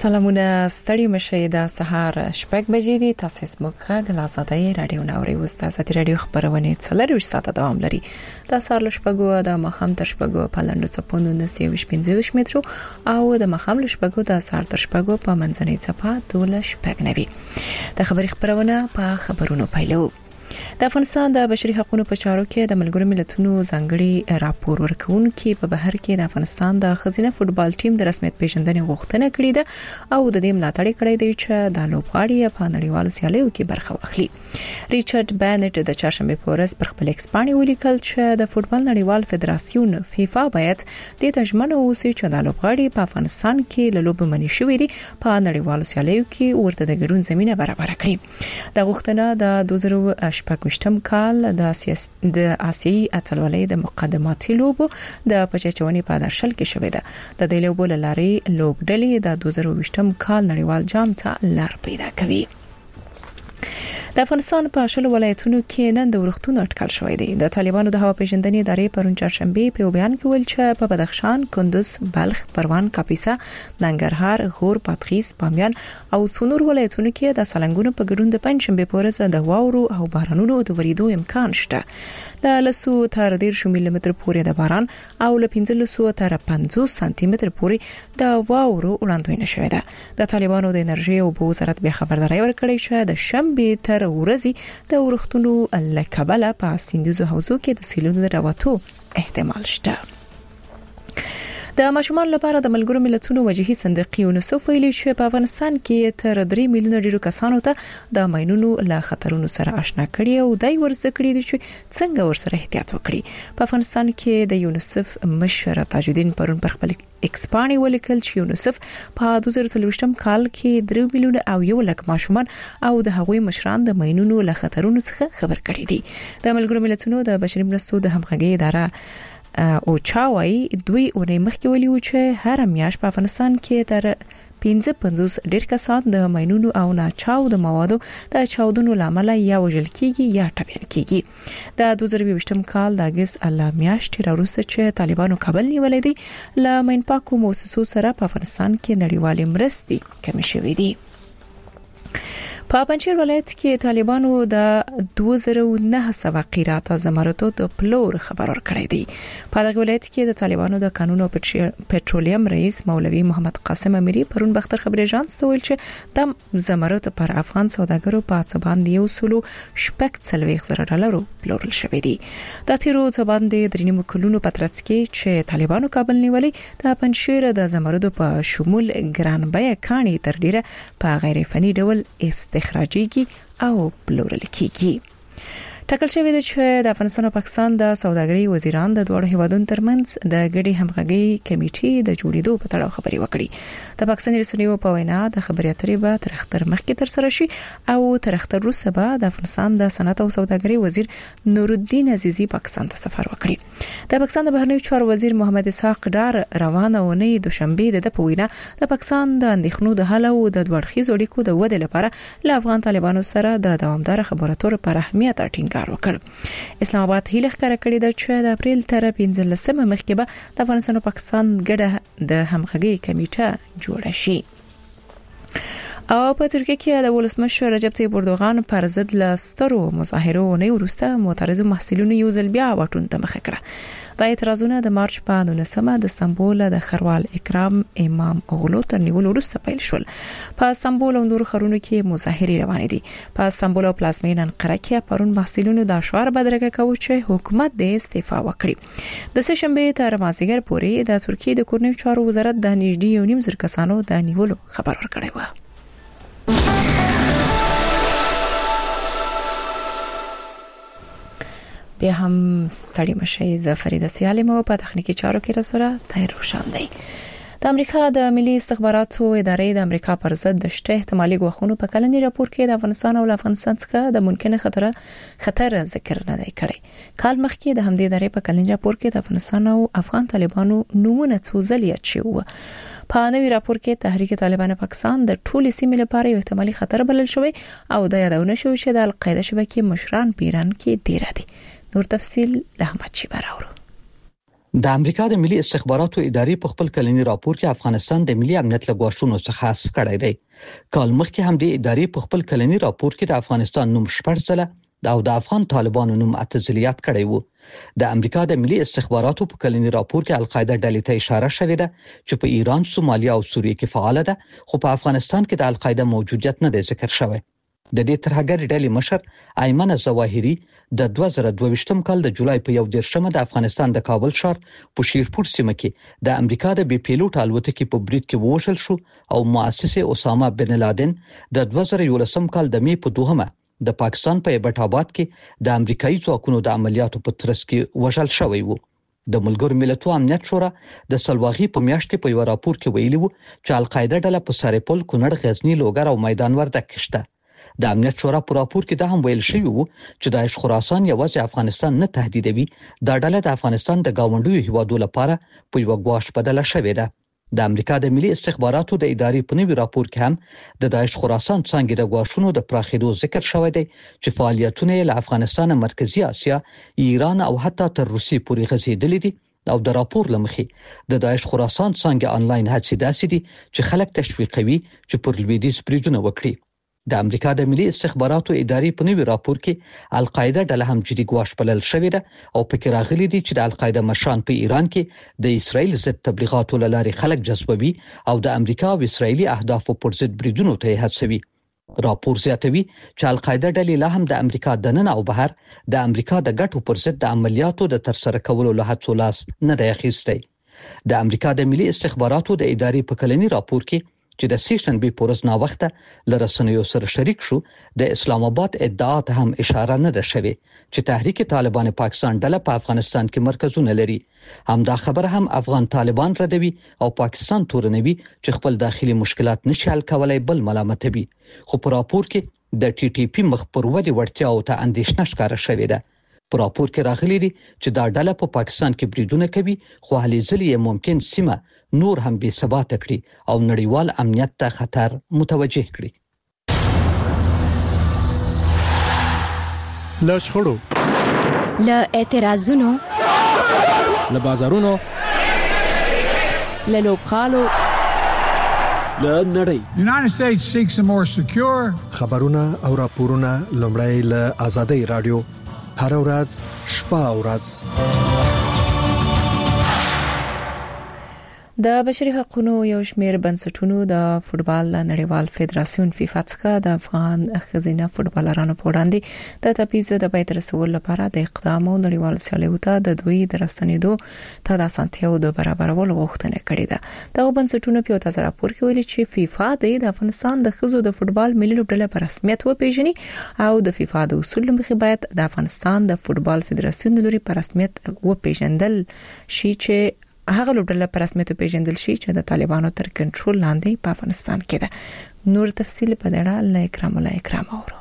سلامونه ستړي مشه د سهار شپږ بجې دي. تاسو زموږ غږ له آزادۍ رادیو نوري وستاسو رادیو خبرونه څلور ساعته دوام لري. د سهار شپږو د مخام تر شپږو په لاندې چپونو 915 مترو او د مخام شپږو د سهار تر شپږو په منځنۍ چپه 12 شپږ نوي. د خبري خبرونه په خبرونو پیلو. د افغانستان د بشري حقوقو په چارو کې د ملګرو ملتونو ځانګړي راپور ورکونکي په بهر کې د افغانستان د خزینه فوتبال ټیم د رسمیت پیژندنې غوښتنه کړې ده او د دې ملاتړ کړی دی چې د لوبغاړي په نړیوالو سیالیو کې برخه واخلي. ریچارډ بانټ د چهارشنبه په ورځ پر خپل ایکس باندې ولیکل چې د فوتبال نړیوال فدراسیون فیفا باید د تجمنو اوسي چې د لوبغاړي په افغانستان کې له لوب منی شوې دي په نړیوالو سیالیو کې ورته د ګډون زمينه برابر کړي. د غوښتنه د 2018 کال د آسیایي اتلولۍ د مقدماتي لوبو د پچچونی په درشل کې شوې ده. د دې لوبو لارې لوبډلې د 2018 کال نړیوال جام ته لار پیدا کوي. د افغانستان په شلو ولایتونو کې نن د ورښتونو اټکل شوې دي. د طالبانو د هوا پیژندنې ادارې پرون چهارشنبه په بیان کې ویل چې په بدخشان، کندوز، بلخ، پروان، کاپیسا، ننګرهار، غور، بادغیس، بامیان او څنور ولایتونو کې د سالنګونو په ګډون د پنځشنبه په ورځ د واورو او بارانونو د وریدو امکان شته. د لسو تر 10 ملي پورې د باران او ل 15 تر 50 سانتي متر پورې د واورو وړاندوینه شوې ده. د طالبانو د انرژي او بو وزارت به خبرداري ورکړې چې د شنبه تر ورځې د ورښتونو لکبله په سیندیزو حوزو کې د سیلونو راوتو احتمال شته. د ماشومان لپاره د ملګرو ملتونو وجهي صندوق یونیسف ویلي چې په افغانستان کې تر 3 میلیونه ډیرو کسانو ته د ماینونو له خطرونو سره آشنا کړي او دای ورزده کړي دي چې څنګه ورسره احتیاط وکړي. په افغانستان کې د یونیسف مشر تاج الدین پرون پر خپل ایکس باندې ولیکل چې یونیسف په 2023 کال کې 3 میلیونه او 1 لک ماشومان او د هغوی مشران د ماینونو له خطرونو څخه خبر کړي دي. د ملګرو ملتونو د بشري مرستو د همغږي اداره او چاوي دوی اونۍ مخکې ویلي و چې هر میاشت په افغانستان کې تر 55 ډیر کسان د ماینونو او ناچاو د موادو د چاودنو لامل یا وژل کیږي یا ټپيان کیږي. د 2022 کال د اگست میاشتې وروسته چې طالبانو کابل نیولې دي ل ماین پاکو مؤسسو سره په افغانستان کې نړیوالې مرستې کم شوې دي. په پنځیر ولایت کې طالبانو د 2009 قیراط زمرتو د پلور خبر ورکړی دی. په دغه ولایت کې د طالبانو د قانون او پټرولیم رئیس مولوی محمد قاسم اميري پرون بختر خبري اژانس ته ویل چې د زمرتو پر افغان سوداګرو په څبان دی وسلو $40,000 پلورل شوې دي. د تیرو څبان دی درنیمو کلونو پترڅ کې چې طالبانو کابل نیولې د پنځیر د زمرتو په شمول ګران بیه کاني تر ډیره په غیر فني ډول استخراجيږي او پلورل کیږي. ټاکل شوی دی چې د افغانستان او پاکستان د سوداګرۍ وزیران د دوه هیوادونو ترمنځ د ګډي همغږي کمیټې د جوړېدو په تړاو خبري وکړي. د پاکستان رسنیو په وینا د خبري اترې به تر اختر مخکې تر سره شي او تر اختر وروسته به د افغانستان د صنعت او سوداګرۍ وزیر نورالدین عزیزی پاکستان ته سفر وکړي. د پاکستان د بهرنیو چارو وزیر محمد اسحاق ډار روانه ونی دوشنبه د پوینا د پاکستان د اندېښنو د حل او د دوړخیز اړیکو د ودې لپاره له افغان طالبانو سره د دوامدار خبرو اترو پر اهمیت ټینګار وکړ. اسلام آباد هیله ښکاره کړې ده چې د اپریل تر 15 مخکې به د افغانستان او پاکستان ګډه د همغږي کمیټه جوړه شي. او په ترکیه کې د ولسمشر رجب طیب اردوغان پر ضد لسترو مظاهرو نه ورسته معترضو محصلینو یو ځل بیا واټون ته مخ کړه. دا اعتراضونه د مارچ په 19 د استانبول د خروال اکرام امام اوغلو تر نیولو وروسته پیل شول. په استانبول او نور ښارونو کې مظاهرې روانې دي. په استانبول او پلازمینه انقره کې پرون محصلینو د اشعار بدرګه کوي چې حکومت د استعفا وکړي. د سه شنبه تر مازیګر پورې د ترکیه د کورنیو چارو وزارت د نږدې 1.5 کسانو د نیولو خبر ورکړی و. بیا هم ستړي مشي زفریده سیالمو په تخنیکی چارو کې رسره تیر روشن دی. د امریکا د ملي استخباراتو ادارې د امریکا پر ضد د شته احتمالي غوښتنو په کلنی راپور کې د افغانستان او افغانستان څخه د ممکنه خطر ذکر نه دی کړی. کال مخکې د همدې ادارې په کلنی راپور کې د افغانستان او افغان طالبانو نمونه څو ځله یاد شوی. په نوي راپور کې تحریک طالبان پاکستان د ټولې سیمې لپاره یو احتمالي خطر بلل شوی او د یادونه شوی چې د القاعده شبکې مشران پیران کې ډیر دي. نور تفصیل له احمد شي براورو. د امریکا د ملي استخباراتو ادارې په خپل کلنی راپور کې افغانستان د ملي امنیت له ګواښونو څخه خاص کړی دی. کال مخکې هم د ادارې په خپل کلنی راپور کې د افغانستان نوم شپږ ځله او د افغان طالبانو نوم اتزلیات کړی وو. د امریکا د ملي استخباراتو په کلنی راپور کې القاعده ډلې ته اشاره شوې ده چې په ایران، سومالیا او سوریه کې فعال ده، خو په افغانستان کې د القاعده موجودیت نه دی ذکر شوی. د دې ترهګر ډلې مشر ایمن ظواهری د 2022م کال د جولای په 11مه د افغانستان د کابل ښار په شیرپور سیمه کې د امریکا د بي پیلوټ الوتکې په برید کې ووژل شو او مؤسس اسامه بن لادن د 2011م کال د می په 2مه د پاکستان په ایبټ آباد کې د امریکایي ځواکونو د عملیاتو په ترڅ کې وژل شوی وو. د ملګرو ملتونو امنیت شورا د سلواغي په میاشت کې په یو راپور کې ویلي وو چې القاعده ډله په سرپل، کونړ، غزنی، لوګر او میدان وردګ کې شته. د امنیت شورا په راپور کې دا هم ویل شوی وو چې داعش خراسان یوازې افغانستان نه تهدیدوي، دا ډله د افغانستان د گاونډیو هیوادو لپاره په یو ګواښ بدله شوې ده. د امریکا د ملي استخباراتو د ادارې په نوي راپور کې هم د داعش خراسان څنګه د ګواښونو د پراخېدو ذکر شوی دی چې فعالیتونه له افغانستان، مرکزی اسیا، ایران او حتی تر روسیې پورې غځېدلې دي. او د راپور لمخې د داعش خراسان څنګه انلاین هڅې داسې دي چې خلک تشویقوي چې پر لویدیځ بریدونه وکړي. د امریکا د ملي استخباراتو ادارې په نوي راپور کې القاعده ډله هم جدي ګواښ بلل شوې ده او پکې راغلي دي چې د القاعده مشران په ایران کې د اسرایل ضد تبلیغاتو لارې خلک جذبوي او د امریکا او اسرایلی اهدافو پر ضد بریدونو ته هڅوي. راپور زیاتوي چې القاعده ډلې لا هم د امریکا دننه او بهر د امریکا د ګټو پر ضد د عملیاتو د ترسره کولو له هڅو لاس نه دی اخیستی. د امریکا د ملي استخباراتو د ادارې په کلنی راپور کې چې د سیشن بي پورز نا وخته لرسنیو سره شریک شو د اسلام آباد ادعا ته هم اشاره نه ده شوی چې تحریک طالبان پاکستان ډله په افغانستان کې مرکزونه لري. هم دا خبر هم افغان طالبان ردوي او پاکستان تورنوي چې خپل داخلي مشکلات نشي حل کولای بل ملامتوي. خو په راپور کې د ټي ټي پی مخ پر ودی وړتیا او ته اندیشنه ښکاره شوې ده. په راپور کې راغلي دي چې دا ډله په پاکستان کې بریدونه کوي، خو هلي ځلې ممکن سیمه نور هم بې ثبات کړي او نړیوال امنیت ته خطر متوجه کړي. له شخړو، له اعتراضونو، له بازارونو، له لوبغالو، له نړۍ United States seeks a more secure خبرونه او راپورونه لومړی له آزادۍ رادیو هر ورځ شپه او ورځ. د بشري حقوقو یو شمېر بنسټونو د فوتبال نړیوال فدراسیون فیفا څخه د افغان ښځینه فوتبالرانو په وړاندې د تبعیض د بیت رسول لپاره د اقدام او نړیوال سیالیو ته د دوی د راستنېدو ته د اسانتیاو د برابرولو غوښتنه کړې ده. دغه بنسټونو په تازه راپور کې ویلي چې فیفا د افغانستان د ښځو د فوتبال ملي لوبډله په رسمیت وپیژني او د فیفا د اصول مخې باید د افغانستان د فوتبال فدراسیون لوري په رسمیت وپیژندل شي چې هغه لوبډله په رسمیت پیژندل شي چې د طالبانو تر کنټرول لاندې په افغانستان کې ده. نور تفصیل په دړه له اکرام الله اکرام اورو.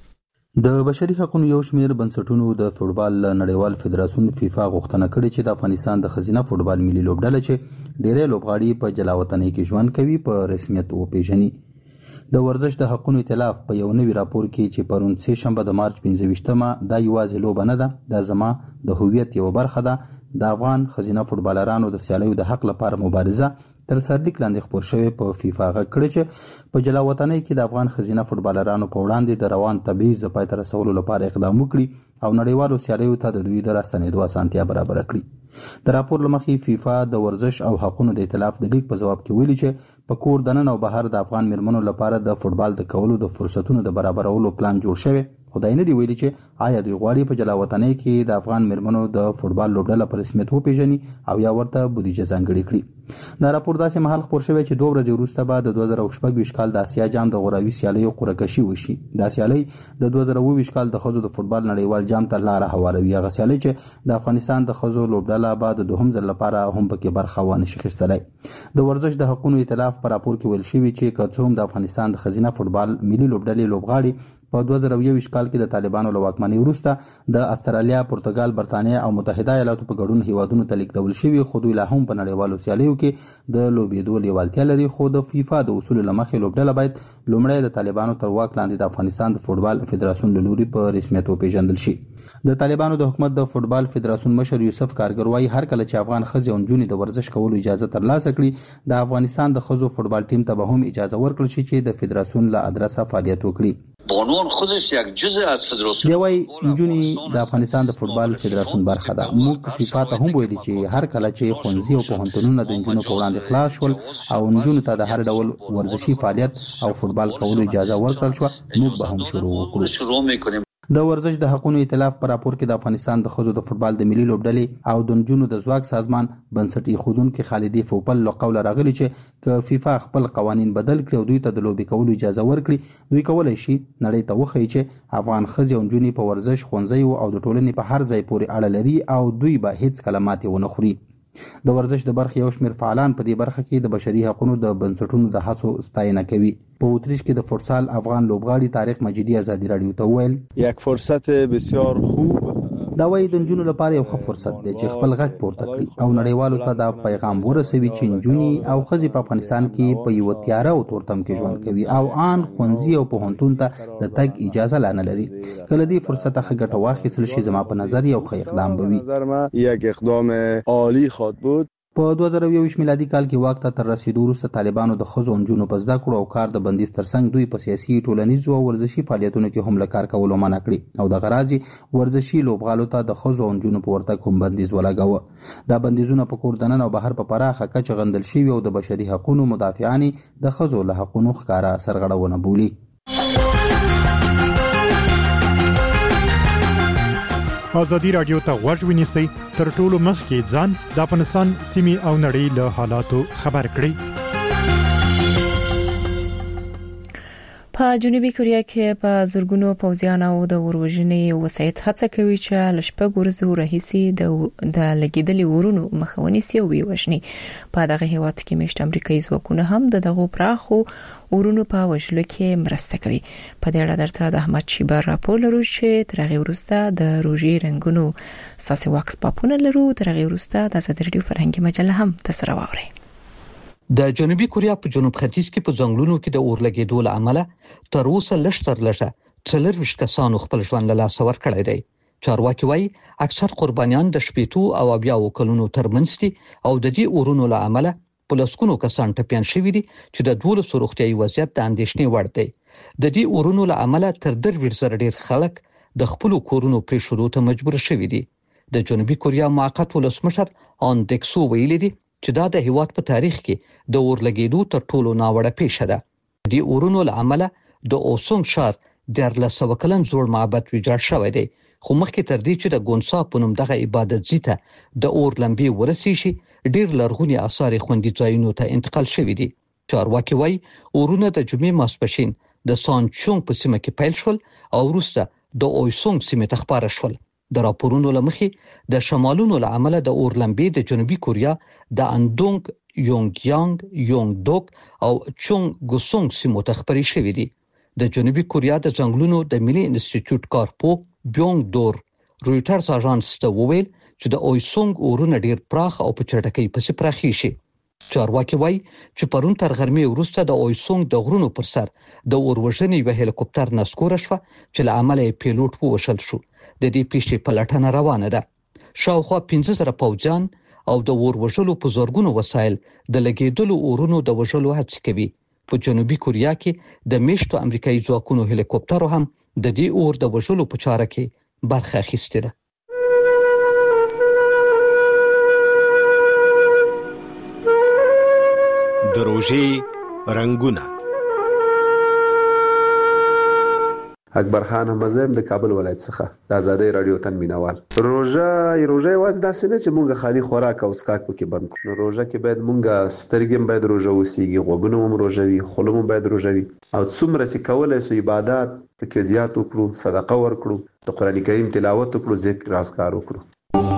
د بشري حقوقو یو شمېر بنسټونو د فوتبال نړیوال فدراسیون فیفا غوښتنه کړې چې د افغانستان د ښځینه فوتبال ملي لوبډله چې ډېرې لوبغاړي په جلاوطنۍ کې ژوند کوي په رسمیت وپیژني. د ورزش د حقوقو ائتلاف په یو نوي راپور کې چې پرون سه شنبه د مارچ 15مه دا یوازې لوبه نه ده، دا زما د هویت یو برخه ده. د افغان ښځینه فوتبالرانو د سیالیو د حق لپاره مبارزه تر سرلیک لاندې خبر شوی په فیفا غږ کړی چې په جلاوطنۍ کې د افغان ښځینه فوتبالرانو په وړاندې د روان تبعیض د پای ته رسولو لپاره اقدام وکړي او نړیوالو سیالیو ته د دوی د راستنېدو اسانتیا برابر کړي. د راپور لمخې فیفا د ورزش او حقوقو د ائتلاف د لیک په جواب کې ویلي چې په کور دننه او بهر د افغان میرمنو لپاره د فوتبال د کولو د فرصتونو د برابرولو پلان جوړ شوی. خدای نه دی ویلي چې آیا دوی غواړي په جلاوطنۍ کې د افغان میرمنو د فوتبال لوبډله په رسمیت وپیژني او یا ورته بودیجه ځانګړې کړي. دا راپور داسې مهال خبر شوی چې 2 ورځې وروسته به د 2026 کال د اسیا جام د غوراوي سیالیو قرعه کشي وشي. دا سیالي د 2022 کال د ښځو د فوتبال نړیوال جام ته لاره هواروي. هغه سیالي چې د افغانستان د ښځو لوبډله به د دوهم ځل لپاره هم پکې برخه ونشي اخیستلی. د ورزش د حقوقو ائتلاف په راپور کې ویل شوی چې که څوم د افغانستان د ښځینه فوتبال ملي لوبډلې لوبغاړي په 2021 کال کې د طالبانو له واکمنۍ وروسته د استرالیا، پرتګال، برتانیا او متحده ایالاتو په ګډون هیوادونو ته لیږدول شوي، خو دوی لا هم په نړیوالو سیالیو کې د لوبېدو لیوالتیا لري. خو د فیفا د اصولو له مخې لوبډله باید لومړی د طالبانو تر واک لاندې د افغانستان د فوتبال فدراسیون له لوري په رسمیت وپیژندل شي. د طالبانو د حکومت د فوټبال فدراسیون مشر یوسف کارګر وايي هر کله چې افغان ښځې او نجونې د ورزش کولو اجازه ترلاسه کړي د افغانستان د ښځو فوټبال ټیم ته به هم اجازه ورکړل شي چې د فدراسیون له ادرسه فعالیت وکړي. بانوان خودش یک جزء از فدراسیون دی وايي نجونې د افغانستان د فوټبال فدراسیون برخه ده. موږ فیفا ته هم ویلي چې هر کله چې ښوونځي او پوهنتونونه د نجونو په وړاندې خلاص شول او نجونو ته د هر ډول ورزشي فعالیت او فوټبال کولو اجازه ورکړل شو موږ به هم شروع وکړو. د ورزش د حقوقو ائتلاف پر راپور کې د افغانستان د ښځو د فوټبال د ملي لوبډلې او د نجونو د ځواک سازمان بنسټ ایښودونکي خالدي فوپل له قوله راغلي چې که فیفا خپل قوانین بدل کړي او دوی ته د لوبې کولو اجازه ورکړي دوی کولای شي نړۍ ته وښيي چې افغان ښځې او نجونې په ورزش ښوونځیو او د ټولنې په هر ځای پورې اړه لري او دوی به هیڅ کله ماتې ونه خوري. د ورزش د برخې یو شمېر فعالان په دې برخه کې د بشري حقوقو د بنسټونو د هڅو ستاینه کوي. په اوتریش کې د فوتسال افغان لوبغاړي طارق مجیدی ازادي رادیو ته ویل یک فرصت بسیار خوب دا وایي د نجونو لپاره یو ښه فرصت دی چې خپل غږ پورته کړي او نړیوالو ته دا پیغام ورسوي چې نجونې او ښځې په افغانستان کې په یو تیاره او تورتم کې ژوند کوي او آن ښوونځي او پوهنتون ته د تګ اجازه لا نه لري. کله دې فرصت ښه ګټه واخیستل شي زما په نظر یو ښه اقدام به وي. یک اقدام عالی خواهد بود. په 2021 میلادي کال کې واک ته تر رسیدو وروسته طالبانو د ښځو او نجونو په زده کړو او کار د بندیز ترڅنګ دوی په سیاسي ټولنیزو او ورزشي فعالیتونو کې هم له کار کولو منع کړي او د غرازي ورزشي لوبغالو ته د ښځو او نجونو په ورتګ هم بندیز ولګاوه. دا بندیزونه په کور دننه او بهر په پراخه کچه غندل شوي او د بشري حقوقو مدافعان د ښځو له حقوقو ښکارا سرغړونه بولي. ازادي رادیو ته غوږ ونیسئ تر ټولو مخکې ځان د افغانستان سیمې او نړۍ له حالاتو خبر کړئ. په جنوبي کوریا کې په زورګونو پوځیان او د وروژنې وسایت هڅه کوي چې لشپږ ورځې راهیسي د لګیدلې ورونو مخاوني سی او وشني. په دغه هیواد کې مشت امریکایي ځواکونه هم دغه پراخو ورونو په وژلو کې مرسته کوي. په دې اړه درته د احمد شیبر راپور لرو چې تر هغه وروسته د روژي رنگونو ساسي واکس پاپونه لرو. تر هغه وروسته د ازادي رادیو فرهنګي مجله هم تاسو راوړئ. د جنوبي کوریا په جنوب ختیځ کې په ځنګلونو کې د اور لګیدو له امله تر اوسه لږ 24 کسانو خپل ژوند له لاسه ورکړی دی. چارواکي وایي اکثر قربانیان د 70 او 80 کلونو ترمنځ دي او د دې اورونو له امله په لسګونو کسان ټپيان شوي دي چې د 12 روغتيایي وضعیت د اندېښنې وړ دی. د دې اورونو له امله تر 3 ډیر خلک د خپل کورونو پریښودو ته مجبور شوي دي. د جنوبي کوریا موقت ولسمشر آن دکسو ویلي دي چې دا د هیواد په تاریخ کې د اور لګیدو تر ټولو ناوړه پیښه ده. د اورونو له امله د اوسونګ شهر د 1300 کلن زوړ معبد ویجاړ شوی دی خو مخکې تر دې چې د ګونسا په نوم دغه عبادت ځای ته د اور لمبې ورسې شي ډیر لرغوني آثار خوندي ځایونو ته انتقال شوی دي. چارواکي وایي اورونه د جمعې ماسپښین د سانچونګ په سیمه کې پیل شول او وروسته د اویسونګ سیمه ته خپاره شول. د راپورونو لمخې د شمالونو له امله د اور لمبې د جنوبي کوریا د اندونګ یونګیانګ یونګدوک او چونګ ګوسونګ سیمو ته خپرې شوې دي. د جنوبي کوریا د ځنګلونو د ملي انسټیټیوټ کارپو بیونګ دور رويټرز اژانس ته وویل چې د اویسونګ اورونه ډیر پراخ او په چټکۍ پسې پراخي شي. چارواکي وایي چې پرون تر غرمې وروسته د اویسونګ د غرونو پر سر د اوروژنې یو هلیکوپټر نسکور شو چې له امله پیلوټ ووشل شو. د دې پیښې په لټنه روانه ده. شاوخوا 15000 پوځیان او د اور وژلو په زورګونو وسایل د لګیدلو اورونو د وژلو هڅه کوي. په جنوبي کوریا کې د میشتو امریکایي ځواکونو هلیکوپټرو هم د دې اور د وژلو په چاره کې برخه اخیستې ده. د روژې رنگونه. اکبر خان مزم د کابل ولایت څخه د ازادي رادیو تن مینوال. روژه واز داسې نه چې مونږه خالي خوراک او اسکاک پکې بند کړو. روژه کې باید مونږه سترګې باید روژه وسیږي، غوږونه هم روژه وي، خوله هم باید روژه وي او څومره چې کولای سو عبادت پکې زیات وکړو، صدقه ورکړو، د قران کریم تلاوت وکړو، ذکر اذکار وکړو.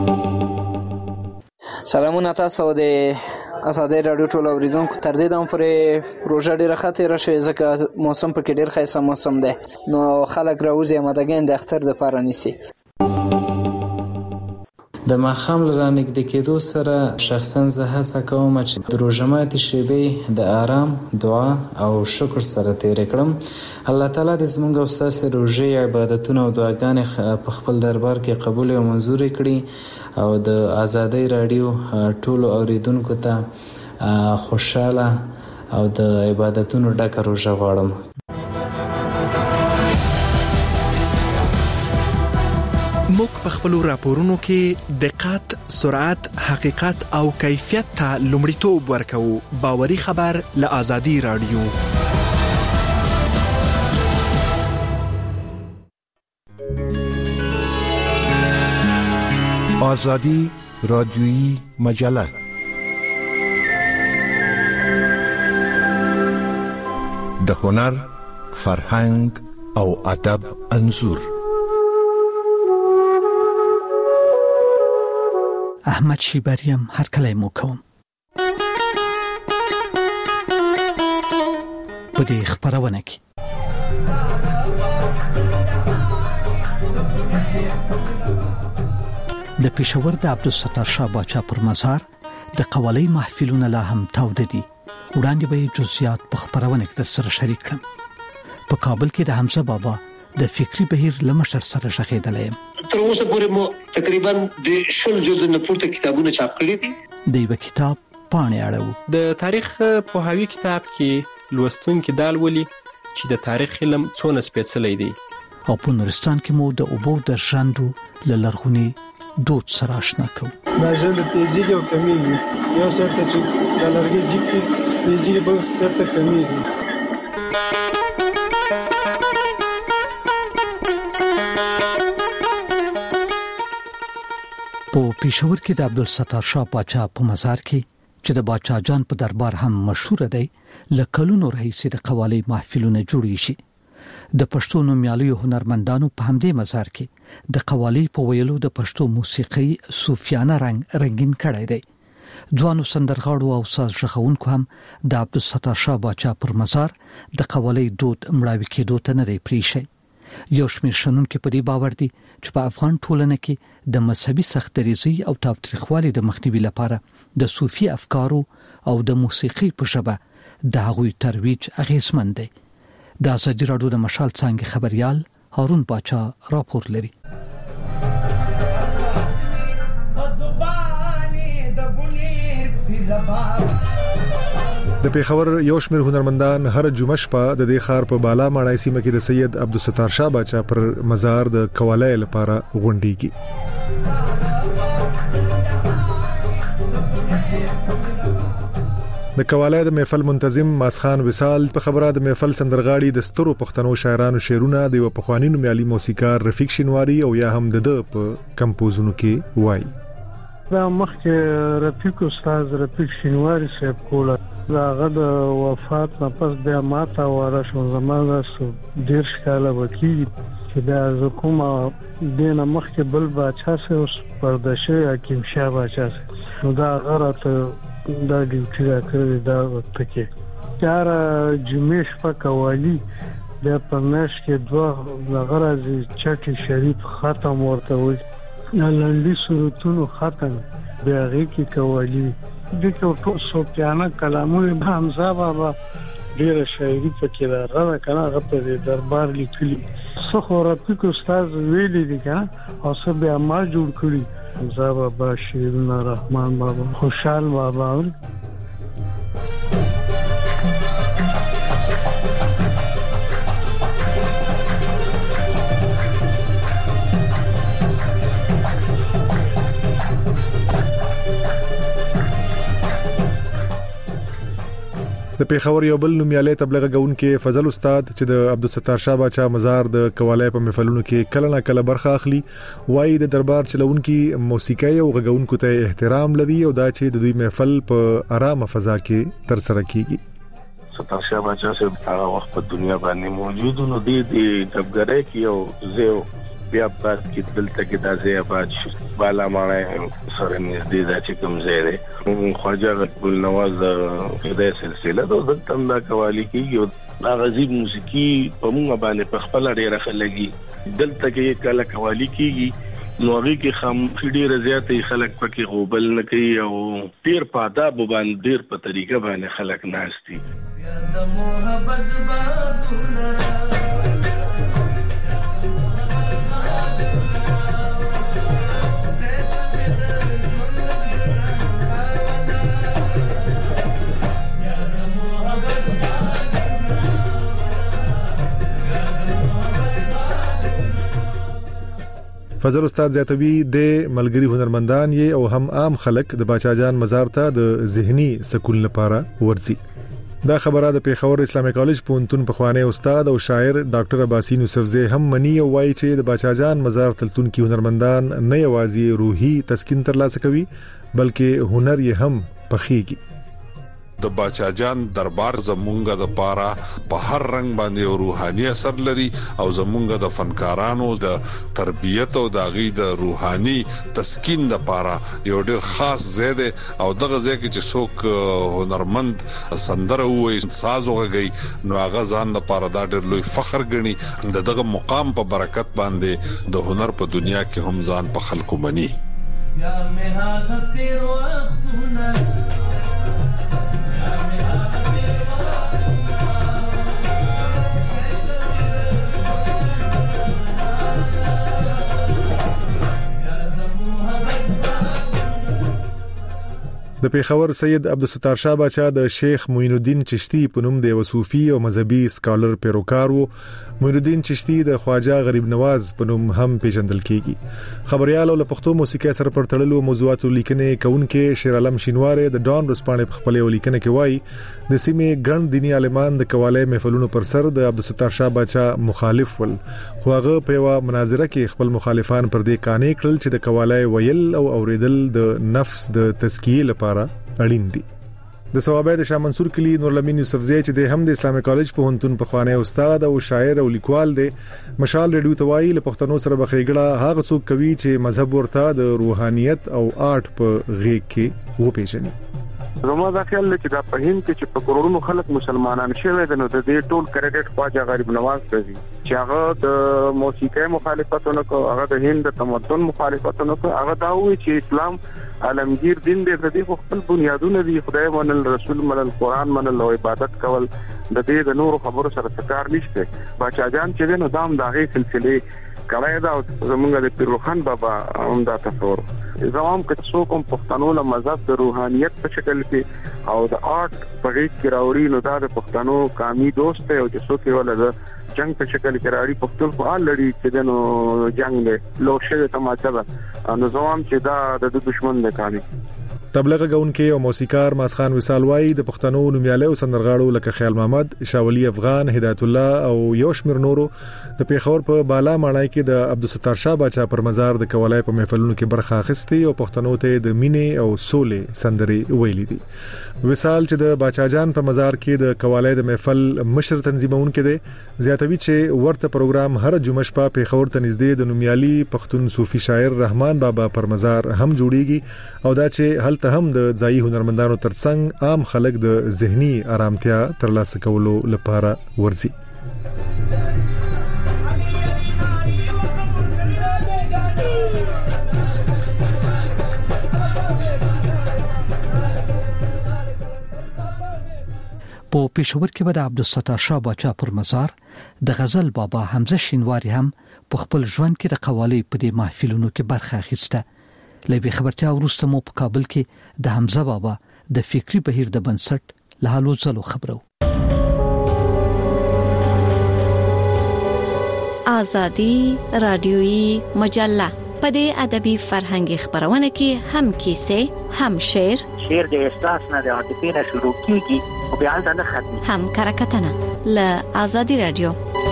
سلامونه تاسو د ازادي رادیو ټول اوریدونکو تر دې دم پرې روژه ډیره خطر شي ځکه موسم پکې ډیر ښایسته موسم دی نو خلک راوځي مدګین د اختر د پاره نیسي. د ماښام لرانګ د کېدو سره شخصا زه هڅه کوم چې د روژه ماتي شیبې د آرام، دعا او شکر سره تیر کړم. الله تعالی دې زموږ او ستاسو روژې، عبادتونه او دعاګانې په خپل دربار کې قبول او منظور کړي او د آزادۍ رادیو ټولو اوریدونکو ته خوشاله او د عبادتونو ډکه روژه غواړم. موږ په خپلو راپورونو کې دقت، سرعت، حقیقت او کیفیت ته لومړیتوب ورکوو. باوري خبر له آزادي رادیو. آزادی رادیویی مجله د هنر، فرهنګ او ادب انځور. احمد شیبریم هر کله مو کوم په دې خبرونه کې د پېښور د عبدالستار شاه باچا پر مزار د قوالۍ محفلونه لا هم تاوده دي. وړاندې به جزئیات په خبرونه کې سره شریک کړم. په کابل کې د حمزه بابا د فکری بهیر لمشر سره شخېدلې. تر اوسه پورې مو تقریبا د 10 جلد نه پورته کتابونه چاپ کړي دي. د یو کتاب پاڼې اړو د تاریخ په هاوی کتاب کې لوستونکي دال ولي چې د تاریخ علم څونه سپېڅلی دی. او په نورستان کې مو د اوبو د ژوندو لرغونی دود سره آشنا کوو. دا ژوند تیزی او کمیږي. یو څه چې د لرګي جیب کې تیزی به څه کمیږي. په پېښور کې د عبدالستار شاه باچا په مزار کې چې د باچا جان په دربار هم مشهور دی، لکلونو راهیسې د قوالۍ محفلونه جوړې شي. د پښتو نومیالیو هنرمندانو په همدې مزار کې د قوالۍ په ویلو د پښتو موسیقي صوفیانه رنگین کړی دی. ځوانو سندرغاړو او ساز ژغونکو هم د عبدالستار شاه باچا پر مزار د قوالۍ دود مړاوي کېدو ته نه دی پریښی. یو شمېر شنونکي په دې باور دي چې په افغان ټولنه کې د مذهبي سختدریزۍ او تاوتریخوالي د مخنیوي لپاره د صوفي افکارو او د موسیقي په ژبه د هغوی ترویج اغیزمن دی. د آزادي رادیو د مشال څانګې خبريال هارون باچا راپور لري. د پېښور یو شمېر هنرمندان هر جمعه شپه د دې ښار په بالا ماڼۍ سیمه کې د سید عبدالستار شاه باچا پر مزار د قوالۍ لپاره غونډېږي. د قوالۍ د محفل منتظم ماسخان وصال په خبره د محفل سندرغاړي د سترو پښتنو شاعرانو شعرونه د یو پخوانی نومیالي موسیقار رفیق شینواری او یا هم د په کمپوزونو کې وایي. دا مخکې رفیق استاد رفیق شینواری صاحب کوله. هغه د وفات نه پس بیا ماته واره شو. زمانه 10 کاله وکړي چې دا کومه دینه مخکې بل باچا سه اوس پردشه حکیم شاه باچا سه. نو دا غره دا ډیوټي را کړی دا پکې چار جمعې شپه قوالی د پرناش کې دوه غرض چټي شریف ختم ورته وي. لنډي صورتونو ختم بیا غي قوالی د ټول صوفیانه کلامونه حمزه بابا ډیره شاعري پکې راغله کنه. هغه په دربار لیکلي څو رفیق استاد ویلي دي کنه او څه بیا ما جوړ کړی. حمزه بابا، شیرونه رحمان بابا، خوشحال بابا. د پېښور یو بل نومیالی تبلیغ کوونکی فضل استاد چې د عبدالستار شاه باچا مزار د قوالۍ په محفلونو کې کله نه کله برخه اخلي، وایي د دربار چلونکي موسیقي او غږونکو ته احترام لري او دا چې د دوی محفل په آرامه فضا کې تر سره کیږي. ستار شاه باچا صاحب هغه وخت په دنیا باندې موجود نو د دبګرۍ کې او زه بیا بعد کې دلته کې د ځای آباد شو بالا ماڼۍ سره نږدې دا چې کوم ځای دی خواجه عبدال نواز د سلسله د دلته دا قوالی کېږي. دا غزي موسیقي په موږ باندې په خپل ډېر خلګي دلته کې کله قوالی کېږي نو هغه کې خاموشي ډېر زیاتې خلک پکې غوبل نه کوي او ډېر په آداب باندې ډېر په طریقه باندې خلک ناشتي فضل استاد زیاتوی د ملګری هنرمندان یې او هم عام خلک د باچاجان مزار ته د ذهني سکون لپاره ورځي. دا خبره د پیښور اسلامي کالج پونتون په خوانه استاد او شاعر ډاکټر عباسین یوسفزی هم منی او وایي چې د باچاجان مزار تلتون کې هنرمندان نه یوازې روحي تسکین ترلاسه کوي بلکې هنر یې هم پخېږي. د باچاجان دربار زمونږه د پاره په هر رنگ باندې روحاني اثر لري او زمونږه د فنکارانو د تربیت او د غي د روحاني تسکین د پاره یو ډېر خاص زیاده او دغه ځای کې چې څوک هنرمند سندره وایي ساز وغږي نو هغه ځان د پاره دا ډېر لوی فخر ګڼي دغه مقام په برکت باندې د هنر په دنیا کې هم ځان په خلکو مني. یا مه هغه تیر وختونه د پیښور سید عبدالستار شاه باچا د شیخ معین الدین چشتی په نوم د وصوفي او مذهبي سکالر پیروکار وو. معین الدین چشتی د خواجه غریب نواز په نوم هم پیژندل کیږي. خبريال او پښتو موسیقي سره پر تړلو موضوعاتو لیکنې کونکي شیر عالم شینواره د ډان رسپانې په خپل لیکنه کې وایي د سیمې ګڼ دینی عالمان د قواله محفلونو پر سر د عبدالستار شاه باچا مخالف ول خو هغه په یو مناظره کې خپل مخالفان پر دې قانې کړل چې د قواله ویل او اوریدل د نفس د تزکیه لپاره اړین دي. د ثوابه د شاه منصور کلی نورلمین یوسفزی چې د هم د اسلامي کالج په هنتون په خوانه استاد او شاعر او لیکوال دی مشال ریډیو توای له پښتنو سره بخېګړه هغه څوک کوي چې مذهب ورته د روحانيت او آرټ په غېږ کې و پیژني. زما دا خیال چې دا په هند کې چې په کروڑونو خلک مسلمانان شوي دي نو د دې ټول کریډټ خواجه غریب نواز ته دي چې هغه د موسیقي مخالفتونه کو هغه د هند د تمدن مخالفتونه کو هغه دا وی چې اسلام عالمگیر دین دې د دې خپل بنیادونه دي خدای منل رسول منل قران منل او عبادت کول د دې د نور خبرو سره څکار نشته. باچاجان چې نو دام داغه سلسله کړای دا زمونږ د پیروخان بابا هم دا تصور زمام کڅو کوم پښتنو له مذهب د روحانيت په شکل کې او د آرټ په غیږ کې راوړي نو دا د پښتنو قامي دوست او چې څوک یې ولر جنگ په شکل کې راړي پښتون فعال لري چې دنو جنگ له لوشه تماچا نو زمام چې دا د دشمن نه کاري. تبلیغ غونکي او موسیقار ماسخان وصال وای د پښتنو نومیاله او سندرغاړو لکه خیال محمد، شاولی افغان، هدایت الله او یوشمیر نورو د پیښور په بالا ماڼۍ کې د عبدالستار شاه باچا پر مزار د کولای په محفلونو کې برخه اخیستي او پښتنو ته د مینې او سولې سندري ویلي دي. وصال چې د باچاجان په مزار کې د کولای د محفل مشر تنظیمون کې دي زیاتوي چې ورته پروګرام هر جمعه شپه پیښور ته نږدې د نومیالي پښتون صوفي شاعر رحمان بابا پر مزار هم جوړیږي او دا چې هلته هم د ځایي هنرمندانو ترڅنګ عام خلک د ذهني آرامتیا ترلاسه کولو لپاره ورځي. په پېښور کې د عبدالستار شاه باچا پر مزار د غزل بابا حمزه شینواری هم په خپل ژوند کې د قوالی په دې محفلونو کې برخه اخیسته. لبي خبرتیا وروسته مو په کابل کې د حمزه بابا د فکری بهیر د بنسټ له حالو ځلو خبرو. آزادی رادیویی مجله په دې ادبي فرهنګي خبرونه کې هم کیسه هم شعر د احساس نه د عاطفې نه شروع کیږي او بیا نه ختمي هم کرکټنه ل آزادی رادیو.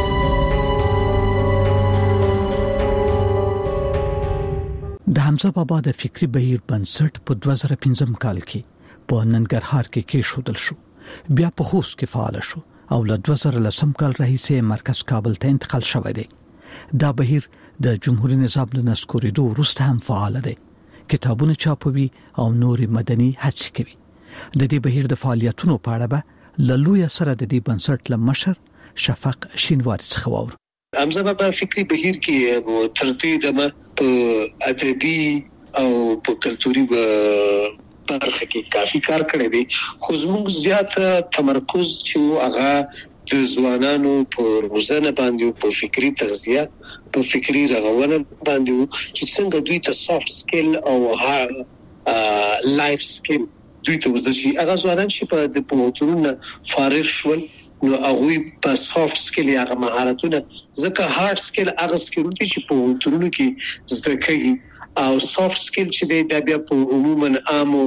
د حمزه بابا د فکری بهیر بنسټ په 2015 کال کې په ننګرهار کې کېښودل شو، بیا په خوست کې فعال شو او له 2010 کال راهیسې مرکز کابل ته انتقال شوی دی. دا بهیر د جمهوریت نظام له نسکورېدو وروسته هم فعال دی، کتابونه چاپوي او نوري مدني هڅې کوي. د دې بهیر د فعالیتونو په اړه به له لوی سره د دې بنسټ له مشر شفق شینواری څخه واورو. حمزه بابا فکری بهیر کې ترتیب دمه په ادبي او په کلتوري برخه کې کافي کار کړی دی، خو زموږ زیات تمرکز چې هغه د ځوانانو په روزنه باندې، په فکری تغذیه، په فکری رغونه باندې چې څنګه دوی ته سافت سکل او لایف سکل دوی ته وزشي. هغه ځوانان چې په د پوهنتونونو فارغ شول نو هغه په سافت سکل یا مهارتونه، ځکه هارد سکل هغه سکلونه چې په پوهنتونونو کې زده کیږي او سافت سکل چې د بیا په عموما عامو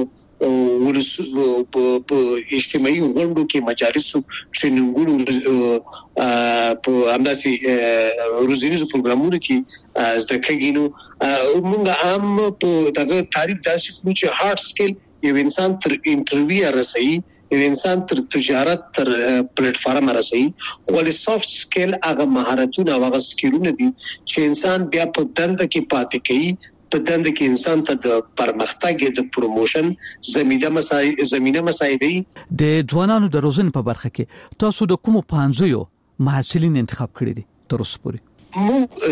په اجتماعي غونډو کې مجالسو ټریننګونو په همداسې روزنیزو پروګرامونو کې زده کیږي. نو موږ عام په دغه تعریف داسې کوو چې هارد سکل یو انسان تر انټرویو رسېږي، یو انسان تر تجارت تر پلیټ فارم رسېږي، خو سافت سکل هغه مهارتونه او هغه سکلونه دي چې انسان بیا په دنده کې پاتې کوي، په دنده کې انسان ته د پرمختګ د پروموشن زمينه مساعدي. د ځوانانو د روزنې په برخه کې تاسو د کوم پانځیو محصلین انتخاب کړی دي تر اوسه پورې؟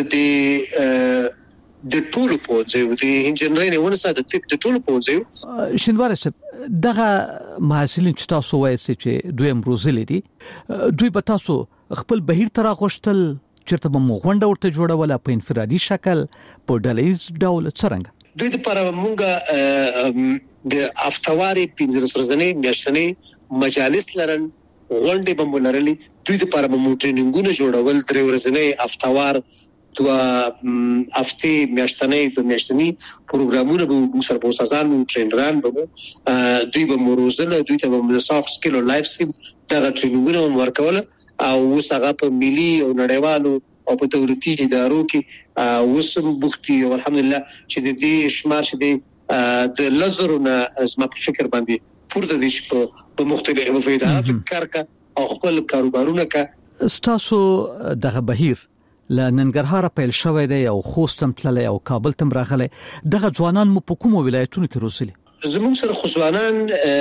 موږ د ټولو په ځای د انجنیرینګ ونه ساده د ټولو په ځای شینوار صاحب دغه محصلین چې تاسو وایي چې دویم روزلې دي، دوی به تاسو خپل بهیر تر غوښتل چرته به مغونډه ورته جوړوله په انفرادي شکل په ډلهیز ډول څنګه؟ دوی لپاره موږ د افتواري 15 ورځې میاشتنې مجالس لرن، غونډې به مولرلي، دوی لپاره به ټریننګونه جوړول، 3 ورځې افتوار دوا هفته میاشتنې د میاشتنی پروګرامونه به موږ سره په اساسان ټرینران به دوی به مروزنه، دوی ته به سافت سکل او لایف سکل دا ټریننګونه ورکول او وسغه په ملي او نړیوالو او په دولتي ادارو کې وسم بوختي او الحمدلله چې د دې شمار چې د لزرونه زما په فکر باندې پورته دي په مختلفو فیدات کارکا او خپل کاروبارونه کا. ستاسو دغه بهیر لننګرهار پیل شوی دی او خوستم تللی او کابل تم راغلی، دغه ځوانان مو په کومو ولایتونو کې روزلي؟ زموږ سره خو ځوانان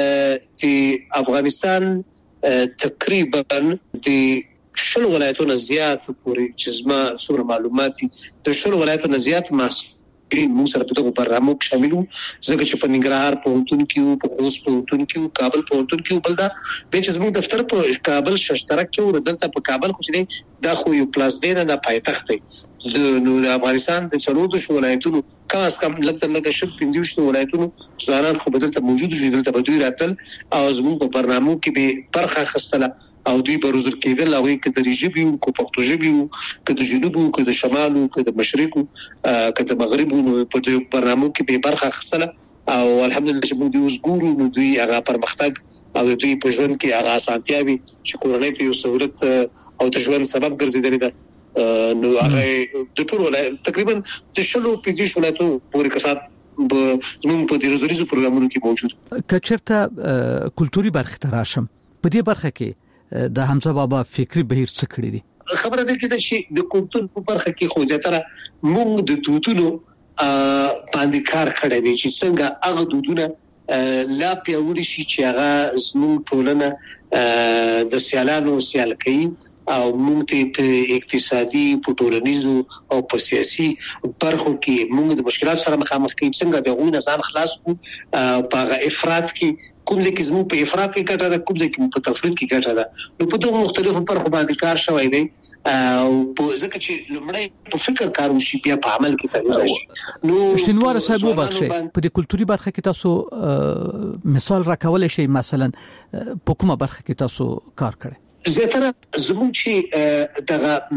د افغانستان تقریبا د 10 ولایتونو زیات پورې چې زما څومره معلومات دي د 10 ولایتونو زیات موږ سره په دغه برنامه کې شامل وو، ځکه چې په ننګرهار پوهنتون کې، په خوست پوهنتون کې، کابل پوهنتون کې بل دا به چې زموږ دفتر په کابل ششترک کې ورته په کابل خو چې دا خو یو پلاس دی نه د پایتخت دی د افغانستان د 14 ولایتونو کم از کم لکه شپ 15 ولایتونو ځوانان خو بدلته موجود شي، دلته به دوی راتل او زموږ په برنامه کې به برخه خستله او دوی به روزل کېدل، هغه کې د ریجبي او پښتو ژبي او د جنوب او د شمال او د مشرق او د مغرب په دې برنامه کې به برخه خستله او الحمدلله چې موږ د وزګورو نو دوی هغه پرمختګ او دوی په ژوند کې هغه اسانتیاوي چې کورنۍ ته یو سہولت او د ژوند سبب ګرځیدل دي نو هغه د ټول تقریبا د 15 ولایتونو پورې کسات موږ په دې روزریزو پروګرامونو کې موجود. کچرته کلتوري برخه تراشم په دې برخه کې د حمزه بابا فکری بهیر څه کړی دي؟ خبره ده چې د کلتور په برخه کې خو ځاتره موږ د دودونو باندې کار کړی دی چې څنګه هغه دودونه لا پیاوړي شي چې هغه زموږ ټولنه د سیالانو سیال کوي او موږ ته په اقتصادي، په ټولنیزو او په سیاسي برخو کې موږ د مشکلات سره مخامخ کیږو، څنګه د غوښنه ځان خلاص کو په افراط کې کوم ځکه چې موږ په افراط کې ګټه ده، کوم ځکه چې په تفرید کې ګټه ده، نو په دوه مختلفو برخو باندې کار شوی دی او ځکه چې لمړی په فکر کار وشي بیا په عمل کې تغیر راشي. نو شینوار صاحب وبخښه په دې کلتوري برخه کې تاسو مثال راکولای شئ، مثلا په کومه برخه کې تاسو کار کړی؟ زیاتره زموږ چې